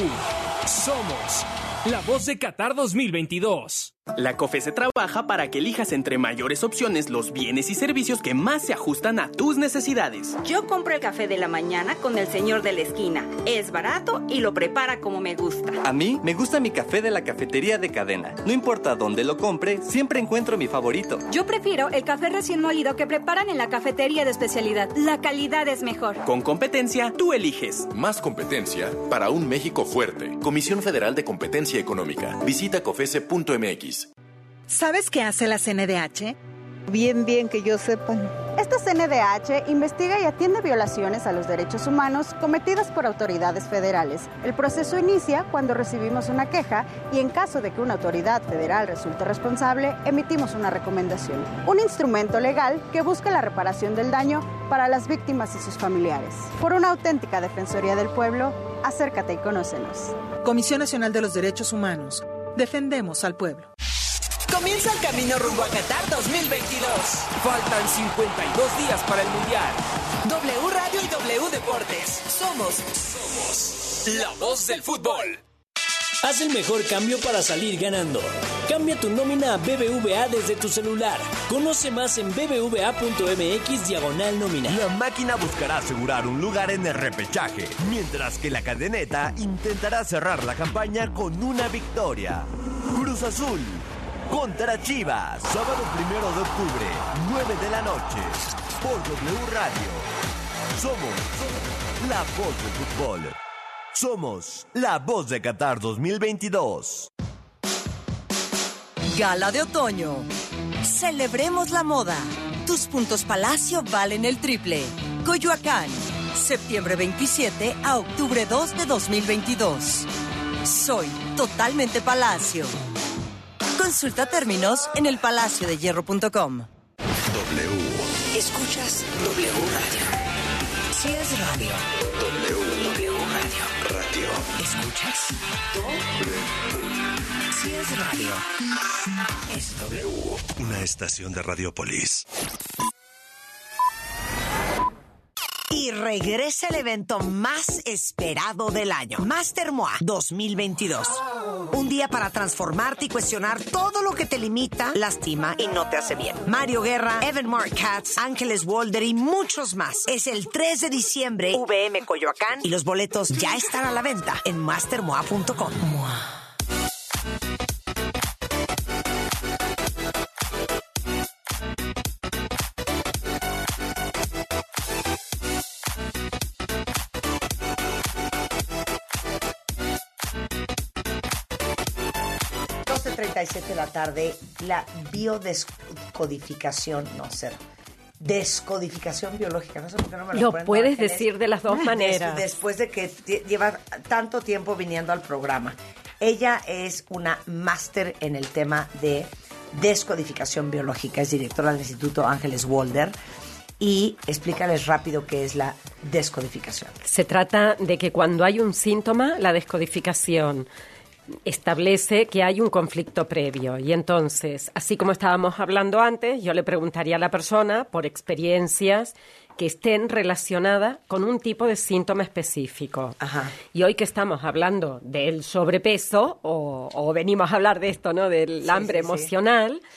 Somos la voz de Qatar dos mil veintidós. La COFESE trabaja para que elijas entre mayores opciones los bienes y servicios que más se ajustan a tus necesidades. Yo compro el café de la mañana con el señor de la esquina. Es barato y lo prepara como me gusta. A mí me gusta mi café de la cafetería de cadena. No importa dónde lo compre, siempre encuentro mi favorito. Yo prefiero el café recién molido que preparan en la cafetería de especialidad. La calidad es mejor. Con competencia, tú eliges. Más competencia para un México fuerte. Comisión Federal de Competencia Económica. Visita cofese punto m x. ¿Sabes qué hace la C N D H? Bien, bien que yo sepa. Esta C N D H investiga y atiende violaciones a los derechos humanos cometidas por autoridades federales. El proceso inicia cuando recibimos una queja y en caso de que una autoridad federal resulte responsable, emitimos una recomendación. Un instrumento legal que busca la reparación del daño para las víctimas y sus familiares. Por una auténtica Defensoría del Pueblo, acércate y conócenos. Comisión Nacional de los Derechos Humanos. Defendemos al pueblo. Comienza el camino rumbo a Qatar dos mil veintidós. Faltan cincuenta y dos días para el Mundial. W Radio y W Deportes. Somos, somos la voz del fútbol. Haz el mejor cambio para salir ganando. Cambia tu nómina a B B V A desde tu celular. Conoce más en b b v a punto m x diagonal nómina. La máquina buscará asegurar un lugar en el repechaje, mientras que la cadeneta intentará cerrar la campaña con una victoria. Cruz Azul contra Chivas, sábado primero de octubre, nueve de la noche, por W Radio. Somos la voz del fútbol. Somos la voz de Qatar dos mil veintidós. Gala de otoño. Celebremos la moda. Tus puntos Palacio valen el triple. Coyoacán, septiembre veintisiete a octubre dos de dos mil veintidós. Soy totalmente Palacio. Consulta términos en el palacio de hierro punto com. W. Escuchas W Radio. Si es radio. W. W Radio. Radio. ¿Escuchas? W. Si es radio. Es W. Una estación de Radiopolis. Y regresa el evento más esperado del año, Master M O A dos mil veintidós. Un día para transformarte y cuestionar todo lo que te limita, lastima y no te hace bien. Mario Guerra, Evan Marc Katz, Ángeles Walder y muchos más. Es el tres de diciembre, V M Coyoacán, y los boletos ya están a la venta en master m o a punto com. M O A. treinta y siete de la tarde, la biodescodificación, no, cero, descodificación biológica, no sé por qué no me lo Lo ponen, puedes Ángeles, decir de las dos maneras. Des, después de que t- lleva tanto tiempo viniendo al programa. Ella es una máster en el tema de descodificación biológica, es directora del Instituto Ángeles Walder. Y explícales rápido qué es la descodificación. Se trata de que cuando hay un síntoma, la descodificación establece que hay un conflicto previo y entonces, así como estábamos hablando antes, yo le preguntaría a la persona por experiencias que estén relacionadas con un tipo de síntoma específico. Ajá. Y hoy que estamos hablando del sobrepeso o, o venimos a hablar de esto, ¿no? Del Sí, hambre sí, emocional,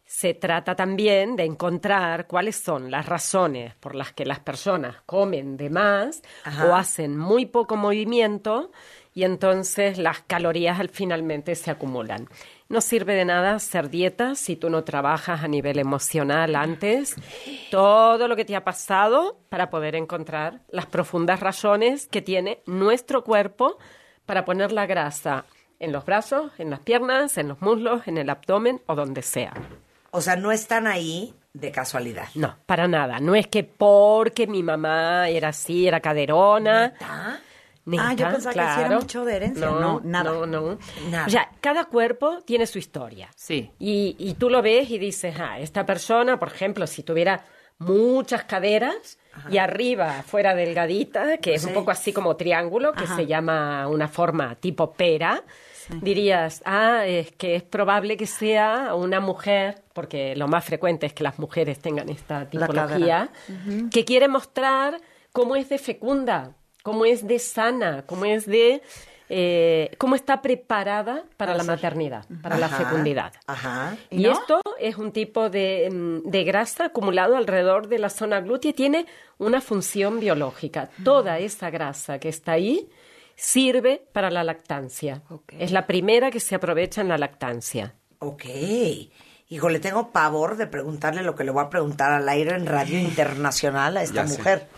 se trata también de encontrar cuáles son las razones por las que las personas comen de más Ajá. o hacen muy poco movimiento y entonces las calorías al finalmente se acumulan. No sirve de nada hacer dietas si tú no trabajas a nivel emocional antes todo lo que te ha pasado para poder encontrar las profundas razones que tiene nuestro cuerpo para poner la grasa en los brazos, en las piernas, en los muslos, en el abdomen o donde sea. O sea, no están ahí de casualidad. No, para nada. No es que porque mi mamá era así, era caderona. ¿Neta? Neta, Ah, yo pensaba claro. que sí era mucho de herencia. No, No, nada. no, no. Nada. O sea, cada cuerpo tiene su historia. Sí. Y, y tú lo ves y dices, ah, esta persona, por ejemplo, si tuviera muchas caderas Ajá. y arriba fuera delgadita, que es Sí. un poco así como triángulo, que Ajá. se llama una forma tipo pera, sí. dirías, ah, es que es probable que sea una mujer, porque lo más frecuente es que las mujeres tengan esta tipología, Uh-huh. que quiere mostrar cómo es de fecunda, cómo es de sana, cómo es de... Eh, cómo está preparada para la maternidad, para la Ajá. fecundidad. Ajá. Y ¿No? esto es un tipo de, mm, de grasa acumulado alrededor de la zona glútea y tiene una función biológica. Toda esa grasa que está ahí sirve para la lactancia. Okay. Es la primera que se aprovecha en la lactancia. Ok. Hijo, le tengo pavor de preguntarle lo que le voy a preguntar al aire en Radio Internacional a esta Ya sé. mujer.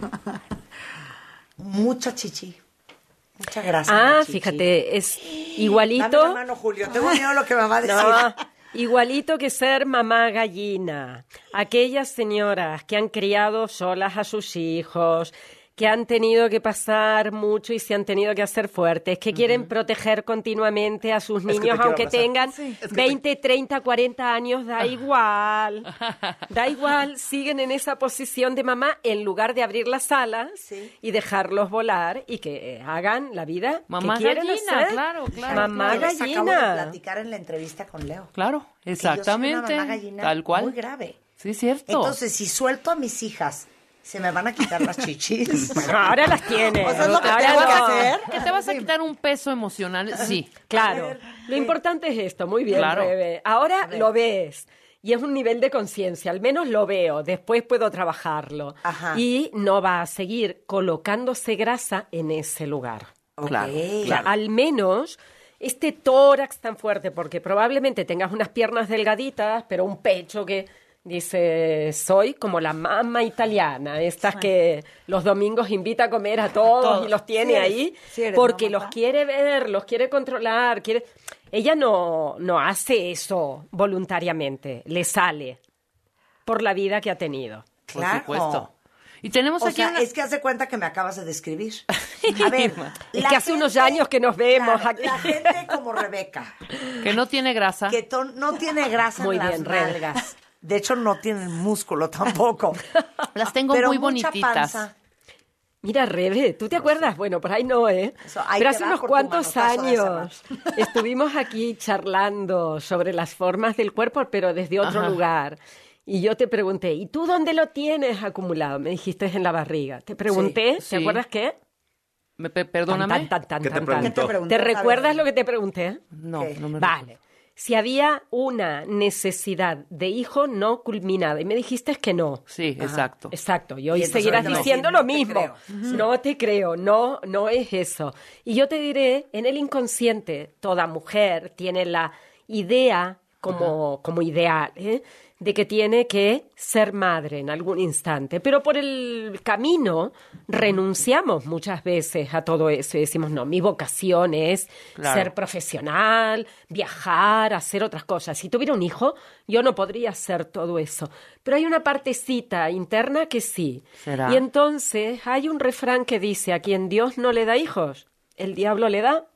Mucha chichi. Mucha grasa. Ah, en la chichi. fíjate, es igualito... Dame la mano, Julio. Tengo miedo de lo que me va a decir. No, igualito que ser mamá gallina. Aquellas señoras que han criado solas a sus hijos, que han tenido que pasar mucho y se han tenido que hacer fuertes, que quieren proteger continuamente a sus Es que te niños, quiero aunque abrazar. tengan Sí. Es que veinte, treinta, cuarenta años, da igual. Da igual, siguen en esa posición de mamá en lugar de abrir las alas y dejarlos volar y que eh, hagan la vida Mamá que quieren gallina, hacer. claro, claro. Mamá Yo les acabo de gallina. platicar en la entrevista con Leo. Claro, Que yo soy una exactamente. mamá gallina Tal cual. muy grave. Sí, cierto. Entonces, si suelto a mis hijas, ¿se me van a quitar las chichis? Bueno, ahora las tiene. O sea, es lo que Ahora tengo que no. hacer. ¿Que te vas a quitar un peso emocional? Sí. Claro. Lo importante es esto. Muy bien, Claro. Rebe. Ahora lo ves. Y es un nivel de conciencia. Al menos lo veo. Después puedo trabajarlo. Ajá. Y no va a seguir colocándose grasa en ese lugar. Claro, O sea, al menos este tórax tan fuerte, porque probablemente tengas unas piernas delgaditas, pero un pecho que dice, soy como la mamá italiana, estas que los domingos invita a comer a todos, todos. y los tiene Sí eres, ahí, sí eres, porque ¿no, los mamá? quiere ver, los quiere controlar, quiere... Ella no, no hace eso voluntariamente, le sale por la vida que ha tenido. Claro. supuesto. Y tenemos O aquí sea, una- es que hace cuenta que me acabas de describir. A ver, Es la que hace unos años que nos vemos claro, aquí. La gente como Rebeca, que no tiene grasa. que to- no tiene grasa Muy en las bien, Rebe. nalgas. De hecho, no tienen músculo tampoco. Las tengo Pero muy mucha bonititas. panza. Mira, Rebe, ¿tú te acuerdas? Bueno, por ahí no, ¿eh? Eso, ahí Pero te hace va unos por tu cuantos manotazo de esa años estuvimos aquí charlando sobre las formas del cuerpo, pero desde otro Ajá. lugar. Y yo te pregunté, ¿y tú dónde lo tienes acumulado? Me dijiste en la barriga. Te pregunté, Sí, ¿te sí. acuerdas qué? Me- pe- perdóname. Tan, tan, tan, ¿Qué te tan, tan. preguntó? ¿Qué te preguntó? ¿Te recuerdas ¿Sabes? lo que te pregunté? No, ¿Qué? no me Vale. Si había una necesidad de hijo no culminada. Y me dijiste que no. Sí, exacto. Exacto. Y Y hoy entonces seguirás ahorita me diciendo decís, lo no te mismo. creo. No te creo. No, no es eso. Y yo te diré, en el inconsciente, toda mujer tiene la idea como, como ideal, ¿eh? de que tiene que ser madre en algún instante. Pero por el camino renunciamos muchas veces a todo eso y decimos, no, mi vocación es Claro. ser profesional, viajar, hacer otras cosas. Si tuviera un hijo, yo no podría hacer todo eso. Pero hay una partecita interna que sí. ¿Será? Y entonces hay un refrán que dice, a quien Dios no le da hijos, el diablo le da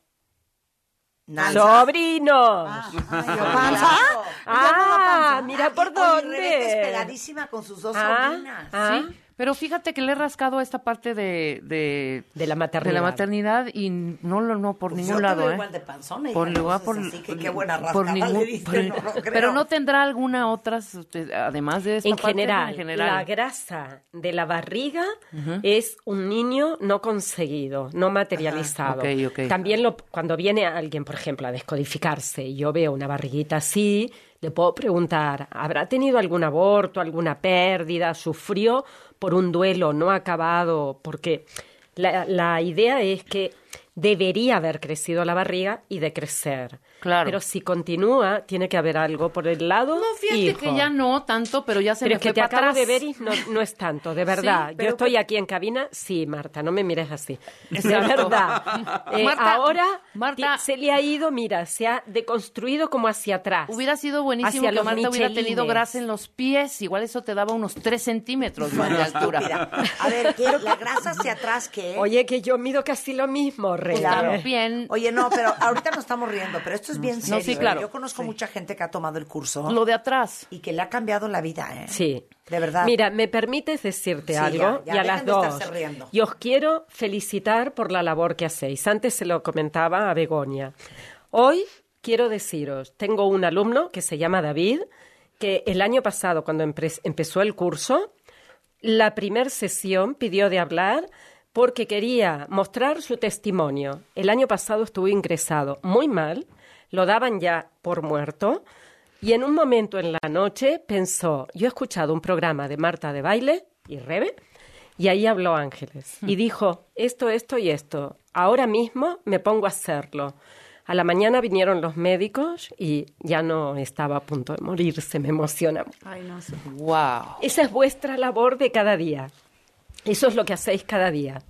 Nalga. sobrinos. ¿Panza? Ah, mira por Oye, Rebeca es dónde. pegadísima con sus dos Ah, sobrinas. ah. Sí, pero fíjate que le he rascado esta parte de, de, De la maternidad. de la maternidad y no lo no por Pues ningún yo te lado, veo ¿eh? igual de panzona, Por hija, lugar, entonces, por, así que qué buena por rascada ningún, le diste, por- no lo creo. pero no tendrá alguna otras usted, además de esta En parte, general, en general. la grasa de la barriga es un niño no conseguido, no materializado. Ajá, ok, ok. También lo, cuando viene alguien, por ejemplo, a descodificarse y yo veo una barriguita así, Le puedo preguntar, ¿habrá tenido algún aborto, alguna pérdida? ¿Sufrió por un duelo no acabado? Porque la, la idea es que debería haber crecido la barriga y de crecer. Claro. Pero si continúa, tiene que haber algo por el lado. No, fíjate hijo. que ya no tanto, pero ya se pero me es que fue te para acabo atrás. de ver y no, no es tanto, de verdad. Sí, Yo estoy aquí en cabina, sí, Marta, no me mires así. De verdad. Eh, Marta, ahora Marta, ti- se le ha ido, mira, se ha deconstruido como hacia atrás. Hubiera sido buenísimo hacia que los Marta hubiera michelines. tenido grasa en los pies. Igual eso te daba unos tres centímetros más de altura. Mira, a ver, quiero la grasa hacia atrás, ¿qué? Oye, que yo mido casi lo mismo, Rey. Claro. Bien. Oye, no, pero ahorita nos estamos riendo, pero esto es bien No, serio. sí, ¿eh? claro. Yo conozco mucha gente que ha tomado el curso. Lo de atrás. Y que le ha cambiado la vida, ¿eh? Sí. De verdad. Mira, ¿me permites decirte Sí, algo? ya, ya, y a dejen las de dos. estarse riendo. Y os quiero felicitar por la labor que hacéis. Antes se lo comentaba a Begoña. Hoy quiero deciros, tengo un alumno que se llama David, que el año pasado, cuando empe- empezó el curso, la primer sesión pidió de hablar porque quería mostrar su testimonio. El año pasado estuvo ingresado muy mal, lo daban ya por muerto, y en un momento en la noche pensó, yo he escuchado un programa de Marta de Baile y Rebe, y ahí habló Ángeles, y dijo, esto, esto y esto, ahora mismo me pongo a hacerlo. A la mañana vinieron los médicos y ya no estaba a punto de morir, se me emociona. Ay, no sé. Wow. Esa es vuestra labor de cada día. Eso es lo que hacéis cada día.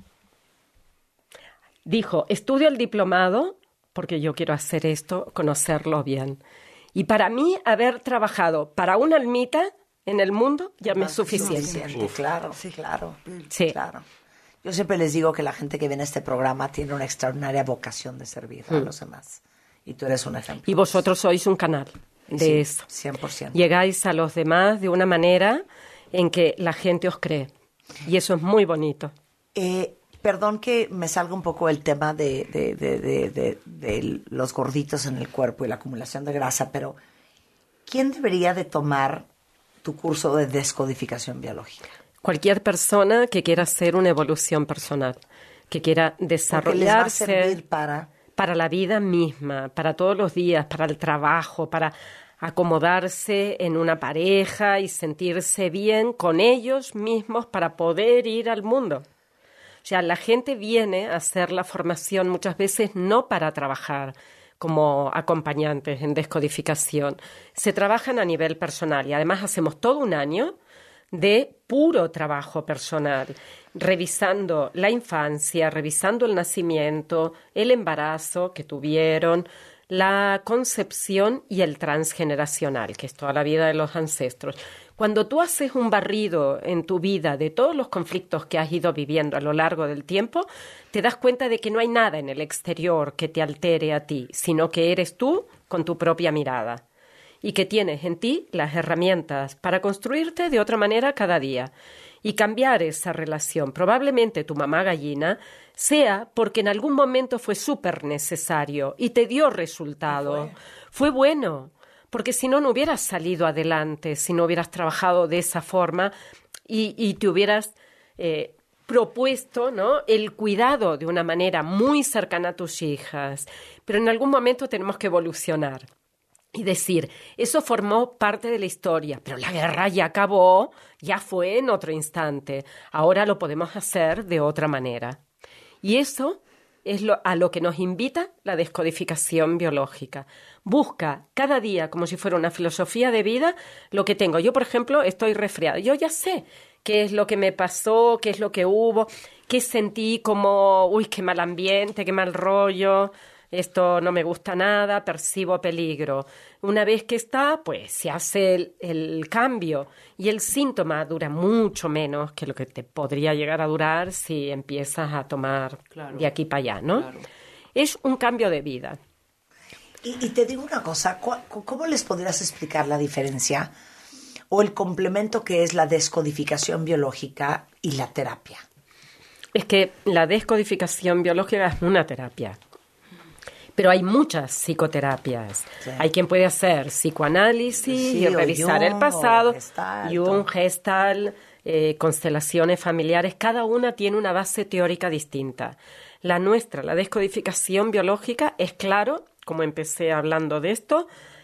Dijo, estudio el diplomado porque yo quiero hacer esto, conocerlo bien. Y para mí, haber trabajado para una almita en el mundo ya me es suficiente. Suficiente, claro, sí, claro. Sí. Claro. Yo siempre les digo que la gente que viene a este programa tiene una extraordinaria vocación de servir a Mm. los demás. Y tú eres un ejemplo. Y vosotros sois un canal de Sí, eso. cien por ciento. Llegáis a los demás de una manera en que la gente os cree. Y eso es muy bonito. Eh, perdón que me salga un poco el tema de, de, de, de, de, de los gorditos en el cuerpo y la acumulación de grasa, pero ¿quién debería de tomar tu curso de descodificación biológica? Cualquier persona que quiera hacer una evolución personal, que quiera Porque les va a desarrollarse servir para... para la vida misma, para todos los días, para el trabajo, para acomodarse en una pareja y sentirse bien con ellos mismos para poder ir al mundo. O sea, la gente viene a hacer la formación muchas veces no para trabajar como acompañantes en descodificación. Se trabajan a nivel personal y además hacemos todo un año de puro trabajo personal, revisando la infancia, revisando el nacimiento, el embarazo que tuvieron, la concepción y el transgeneracional, que es toda la vida de los ancestros. Cuando tú haces un barrido en tu vida de todos los conflictos que has ido viviendo a lo largo del tiempo, te das cuenta de que no hay nada en el exterior que te altere a ti, sino que eres tú con tu propia mirada y que tienes en ti las herramientas para construirte de otra manera cada día y cambiar esa relación. Probablemente tu mamá gallina sea porque en algún momento fue súper necesario y te dio resultado. Fue bueno, porque si no, no hubieras salido adelante, si no hubieras trabajado de esa forma y, y te hubieras eh, propuesto, ¿no?, el cuidado de una manera muy cercana a tus hijas. Pero en algún momento tenemos que evolucionar y decir, eso formó parte de la historia, pero la guerra ya acabó, ya fue en otro instante. Ahora lo podemos hacer de otra manera. Y eso es lo, a lo que nos invita la descodificación biológica. Busca cada día, como si fuera una filosofía de vida, lo que tengo. Yo, por ejemplo, estoy resfriada. Yo ya sé qué es lo que me pasó, qué es lo que hubo, qué sentí como, uy, qué mal ambiente, qué mal rollo, esto no me gusta nada, percibo peligro. Una vez que está, pues se hace el, el cambio y el síntoma dura mucho menos que lo que te podría llegar a durar si empiezas a tomar Claro. de aquí para allá, ¿no? Claro. Es un cambio de vida. Y, y te digo una cosa, ¿cu- ¿cómo les podrías explicar la diferencia o el complemento que es la descodificación biológica y la terapia? Es que la descodificación biológica es una terapia. Pero hay muchas psicoterapias. Sí. Hay quien puede hacer psicoanálisis Sí, y o revisar Jung, el pasado, o Gestalt, y un gestal, eh, constelaciones familiares. Cada una tiene una base teórica distinta. La nuestra, la descodificación biológica, es claro, como empecé hablando de esto,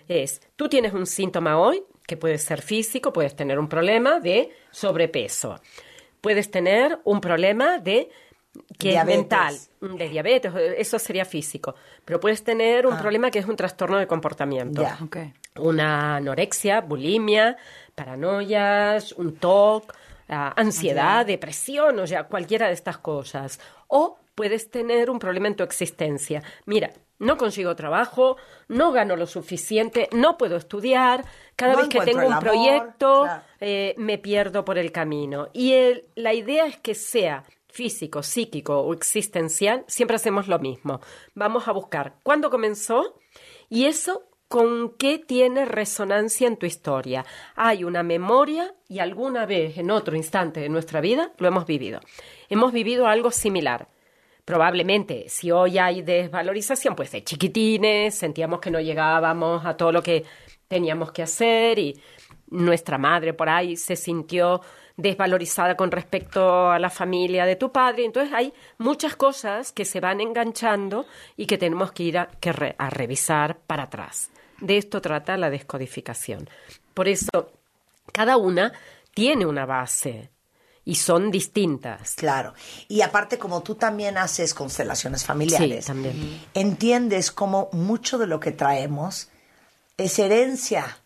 es, tú tienes un síntoma hoy, que puede ser físico, puedes tener un problema de sobrepeso, puedes tener un problema de que diabetes. es mental, de diabetes, eso sería físico, pero puedes tener un ah. problema que es un trastorno de comportamiento, yeah. okay. una anorexia, bulimia, paranoias, un T O C, uh, ansiedad, okay. depresión, o sea, cualquiera de estas cosas. O puedes tener un problema en tu existencia. Mira, no consigo trabajo, no gano lo suficiente, no puedo estudiar, cada no vez que tengo un amor, proyecto claro. eh, me pierdo por el camino. Y el, la idea es que sea físico, psíquico o existencial, siempre hacemos lo mismo. Vamos a buscar cuándo comenzó y eso con qué tiene resonancia en tu historia. Hay una memoria y alguna vez en otro instante de nuestra vida lo hemos vivido. Hemos vivido algo similar. Probablemente, si hoy hay desvalorización, pues de chiquitines, sentíamos que no llegábamos a todo lo que teníamos que hacer y nuestra madre por ahí se sintió desvalorizada con respecto a la familia de tu padre. Entonces hay muchas cosas que se van enganchando y que tenemos que ir a, que re, a revisar para atrás. De esto trata la descodificación. Por eso, cada una tiene una base y son distintas. Claro. Y aparte, como tú también haces constelaciones familiares, sí, también. entiendes cómo mucho de lo que traemos es herencia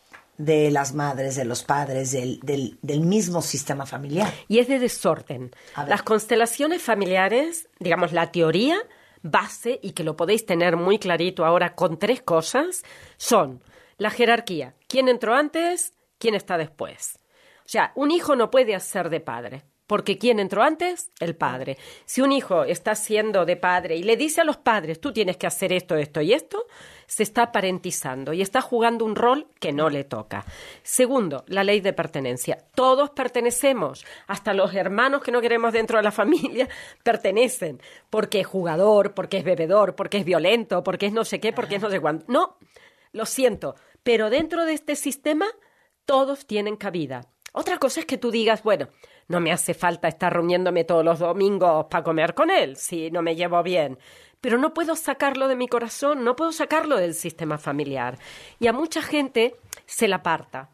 de las madres, de los padres, del, del, del mismo sistema familiar. Y es de desorden. Las constelaciones familiares, digamos, la teoría base, y que lo podéis tener muy clarito ahora con tres cosas, son la jerarquía. ¿Quién entró antes? ¿Quién está después? O sea, un hijo no puede hacer de padre, porque ¿quién entró antes? El padre. Si un hijo está siendo de padre y le dice a los padres, tú tienes que hacer esto, esto y esto, se está parentizando y está jugando un rol que no le toca. Segundo, la ley de pertenencia. Todos pertenecemos, hasta los hermanos que no queremos dentro de la familia pertenecen, porque es jugador, porque es bebedor, porque es violento, porque es no sé qué, porque es no sé cuánto. No, lo siento, pero dentro de este sistema todos tienen cabida. Otra cosa es que tú digas, bueno, no me hace falta estar reuniéndome todos los domingos para comer con él, si no me llevo bien. Pero no puedo sacarlo de mi corazón, no puedo sacarlo del sistema familiar. Y a mucha gente se la aparta.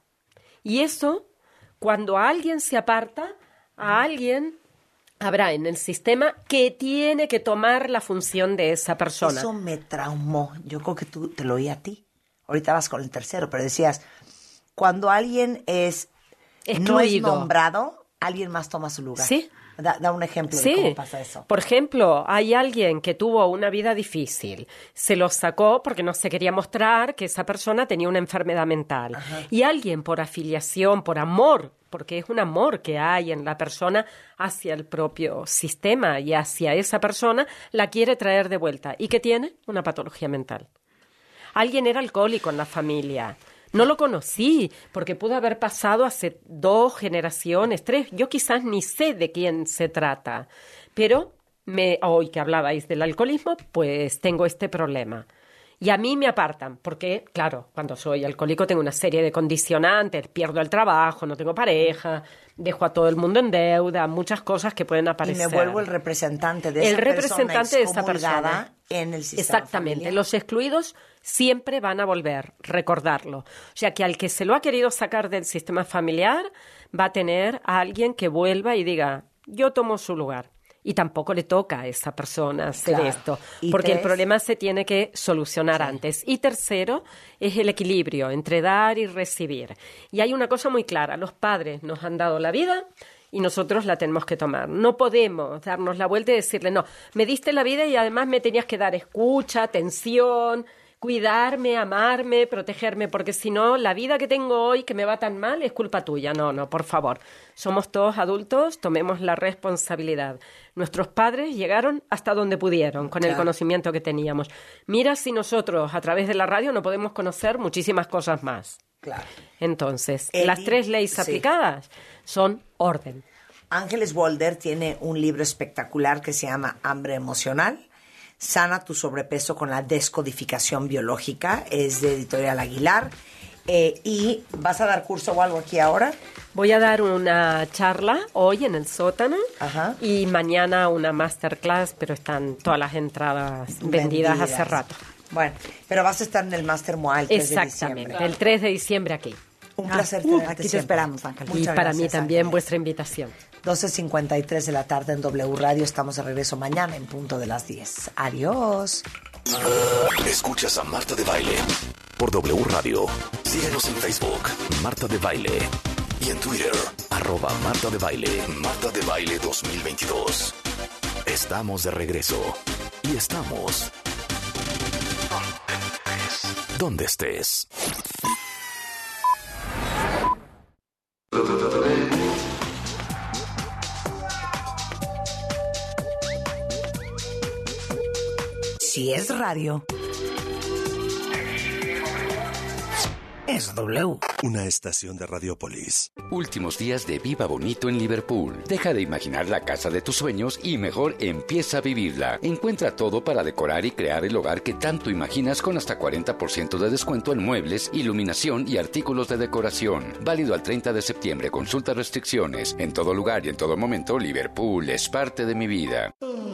Y eso, cuando a alguien se aparta, a alguien habrá en el sistema que tiene que tomar la función de esa persona. Eso me traumó. Yo creo que tú te lo oí a ti. Ahorita vas con el tercero, pero decías, cuando alguien es excluido, no es nombrado, alguien más toma su lugar. Sí. Da, da un ejemplo sí. de cómo pasa eso. Por ejemplo, hay alguien que tuvo una vida difícil, se lo sacó porque no se quería mostrar que esa persona tenía una enfermedad mental. Ajá. Y alguien por afiliación, por amor, porque es un amor que hay en la persona hacia el propio sistema y hacia esa persona, la quiere traer de vuelta. ¿Y qué tiene? Una patología mental. Alguien era alcohólico en la familia. No lo conocí, porque pudo haber pasado hace dos generaciones, tres. Yo quizás ni sé de quién se trata. Pero me, hoy que hablabais del alcoholismo, pues tengo este problema. Y a mí me apartan, porque, claro, cuando soy alcohólico tengo una serie de condicionantes. Pierdo el trabajo, no tengo pareja, dejo a todo el mundo en deuda, muchas cosas que pueden aparecer. Y me vuelvo el representante de esa el representante persona de esa persona en el sistema Exactamente. familiar. Los excluidos siempre van a volver, recordarlo. O sea, que al que se lo ha querido sacar del sistema familiar va a tener a alguien que vuelva y diga, yo tomo su lugar. Y tampoco le toca a esa persona hacer claro. esto, ¿Y porque tres? el problema se tiene que solucionar sí. antes. Y tercero, es el equilibrio entre dar y recibir. Y hay una cosa muy clara, los padres nos han dado la vida y nosotros la tenemos que tomar. No podemos darnos la vuelta y decirle, no, me diste la vida y además me tenías que dar escucha, atención, cuidarme, amarme, protegerme, porque si no, la vida que tengo hoy que me va tan mal es culpa tuya. No, no, por favor. Somos todos adultos, tomemos la responsabilidad. Nuestros padres llegaron hasta donde pudieron, con claro. el conocimiento que teníamos. Mira si nosotros, a través de la radio, no podemos conocer muchísimas cosas más. Claro. Entonces, Eddie, las tres leyes sí. aplicadas son orden. Ángeles Walder tiene un libro espectacular que se llama Hambre Emocional. Sana tu sobrepeso con la descodificación biológica. Es de Editorial Aguilar. Eh, ¿Y vas a dar curso o algo aquí ahora? Voy a dar una charla hoy en el sótano. Ajá. Y mañana una masterclass, pero están todas las entradas vendidas, vendidas. hace rato. Bueno, pero vas a estar en el Master M O A el tres de Exactamente, diciembre. el tres de diciembre aquí. Un placer Uh, tenerte aquí te siempre. esperamos, Ángel. Y Muchas para gracias, mí también Ángeles. vuestra invitación. doce cincuenta y tres de la tarde en W Radio. Estamos de regreso mañana en punto de las diez. Adiós. Escuchas a Marta de Baile por W Radio. Síguenos en Facebook, Marta de Baile. Y en Twitter, arroba Marta de Baile. Marta de Baile dos mil veintidós. Estamos de regreso. Y estamos donde estés. Si es radio, es W. Una estación de Radiopolis. Últimos días de Viva Bonito en Liverpool. Deja de imaginar la casa de tus sueños y mejor empieza a vivirla. Encuentra todo para decorar y crear el hogar que tanto imaginas con hasta cuarenta por ciento de descuento en muebles, iluminación y artículos de decoración. Válido al treinta de septiembre. Consulta restricciones. En todo lugar y en todo momento, Liverpool es parte de mi vida.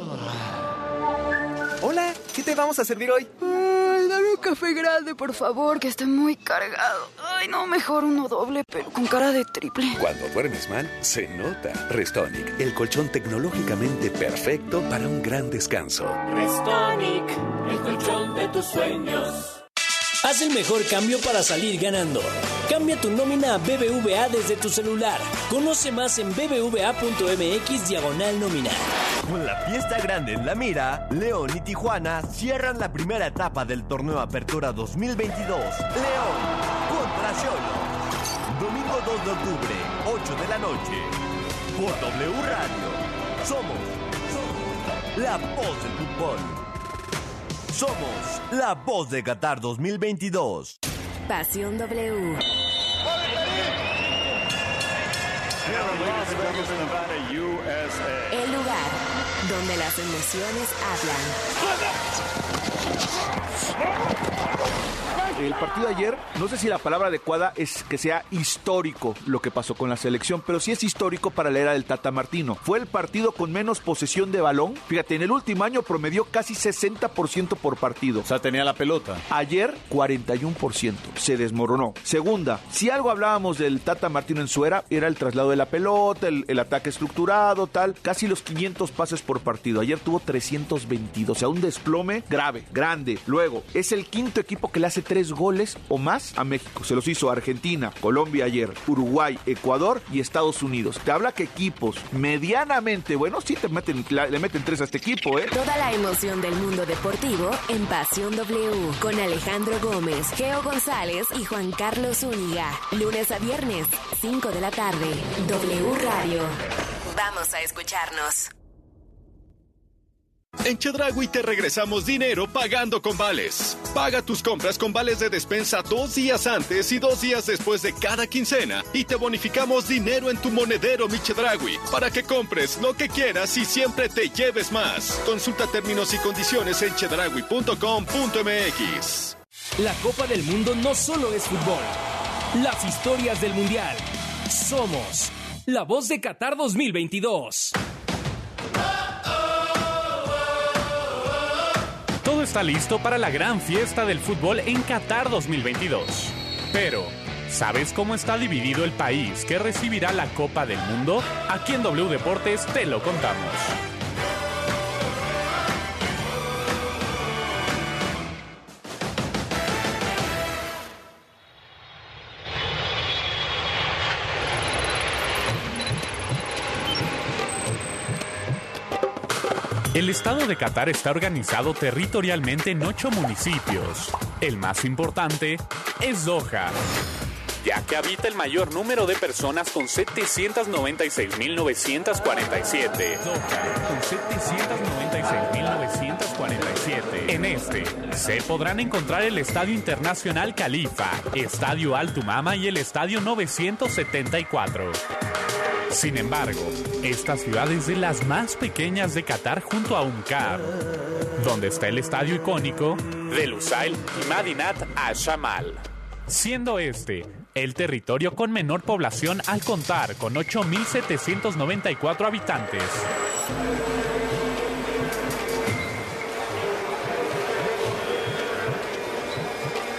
Hola, ¿qué te vamos a servir hoy? Ay, dame un café grande, por favor, que esté muy cargado. Ay, no, mejor uno doble, pero con cara de triple. Cuando duermes mal, se nota. Restonic, el colchón tecnológicamente perfecto para un gran descanso. Restonic, el colchón de tus sueños. Haz el mejor cambio para salir ganando. Cambia tu nómina a B B V A desde tu celular. Conoce más en b b v a punto m x diagonal nómina. Con la fiesta grande en la mira, León y Tijuana cierran la primera etapa del torneo Apertura dos mil veintidós. León contra Xolos. Domingo dos de octubre, ocho de la noche. Por W Radio. Somos, somos la voz del fútbol. Somos la voz de Qatar dos mil veintidós. Pasión W. El lugar donde las emociones hablan. El partido de ayer, no sé si la palabra adecuada es que sea histórico lo que pasó con la selección, pero sí es histórico para la era del Tata Martino. Fue el partido con menos posesión de balón. Fíjate, en el último año promedió casi sesenta por ciento por partido. O sea, tenía la pelota. Ayer, cuarenta y uno por ciento. Se desmoronó. Segunda, si algo hablábamos del Tata Martino en su era, era el traslado de la pelota, el, el ataque estructurado, tal. Casi los quinientos pases por partido. Ayer tuvo trescientos veintidós. O sea, un desplome grave, grande. Luego, es el quinto equipo que le hace tres goles o más a México. Se los hizo Argentina, Colombia ayer, Uruguay, Ecuador y Estados Unidos. Te habla que equipos medianamente buenos sí te meten, le meten tres a este equipo, ¿eh? Toda la emoción del mundo deportivo en Pasión W. Con Alejandro Gómez, Geo González y Juan Carlos Zúñiga. Lunes a viernes, cinco de la tarde. W Radio. Vamos a escucharnos. En Chedraui te regresamos dinero pagando con vales. Paga tus compras con vales de despensa dos días antes y dos días después de cada quincena y te bonificamos dinero en tu monedero Mi Chedraui para que compres lo que quieras y siempre te lleves más. Consulta términos y condiciones en chedraui punto com punto m x. La Copa del Mundo no solo es fútbol. Las historias del Mundial. Somos la voz de Qatar dos mil veintidós. Todo está listo para la gran fiesta del fútbol en Qatar dos mil veintidós. Pero, ¿sabes cómo está dividido el país que recibirá la Copa del Mundo? Aquí en W Deportes te lo contamos. El estado de Qatar está organizado territorialmente en ocho municipios. El más importante es Doha, ya que habita el mayor número de personas con setecientos noventa y seis mil novecientos cuarenta y siete. Doha, con setecientos noventa y seis mil novecientos cuarenta y siete. En este se podrán encontrar el Estadio Internacional Khalifa, Estadio Al Tumama y el Estadio novecientos setenta y cuatro. Sin embargo, esta ciudad es de las más pequeñas de Qatar junto a Umqar, donde está el estadio icónico de Lusail y Madinat Al-Shamal, siendo este el territorio con menor población al contar con ocho mil setecientos noventa y cuatro habitantes.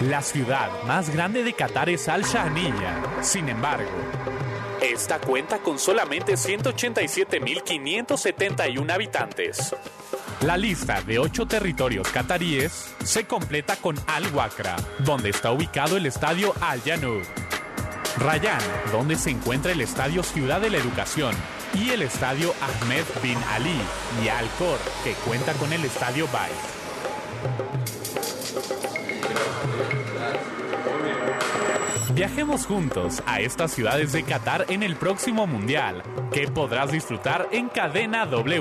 La ciudad más grande de Qatar es Al Shahniya. Sin embargo, esta cuenta con solamente ciento ochenta y siete mil quinientos setenta y uno habitantes. La lista de ocho territorios cataríes se completa con Al-Wakra, donde está ubicado el estadio Al-Janud, Rayyan, donde se encuentra el estadio Ciudad de la Educación, y el estadio Ahmed bin Ali, y Al-Khor, que cuenta con el estadio Bay. Viajemos juntos a estas ciudades de Qatar en el próximo Mundial, que podrás disfrutar en Cadena W.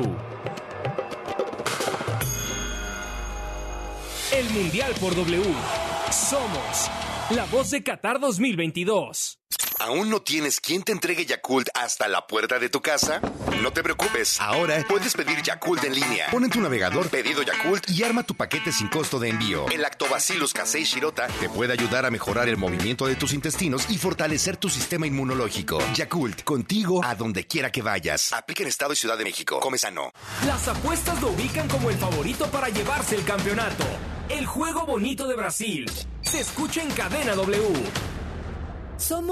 El Mundial por W. Somos la voz de Qatar dos mil veintidós. ¿Aún no tienes quien te entregue Yakult hasta la puerta de tu casa? No te preocupes, ahora puedes pedir Yakult en línea. Pon en tu navegador Pedido Yakult y arma tu paquete sin costo de envío. El Lactobacillus casei shirota te puede ayudar a mejorar el movimiento de tus intestinos y fortalecer tu sistema inmunológico. Yakult, contigo a donde quiera que vayas. Aplica en Estado y Ciudad de México. Come sano. Las apuestas lo ubican como el favorito para llevarse el campeonato. El juego bonito de Brasil se escucha en Cadena W. Somos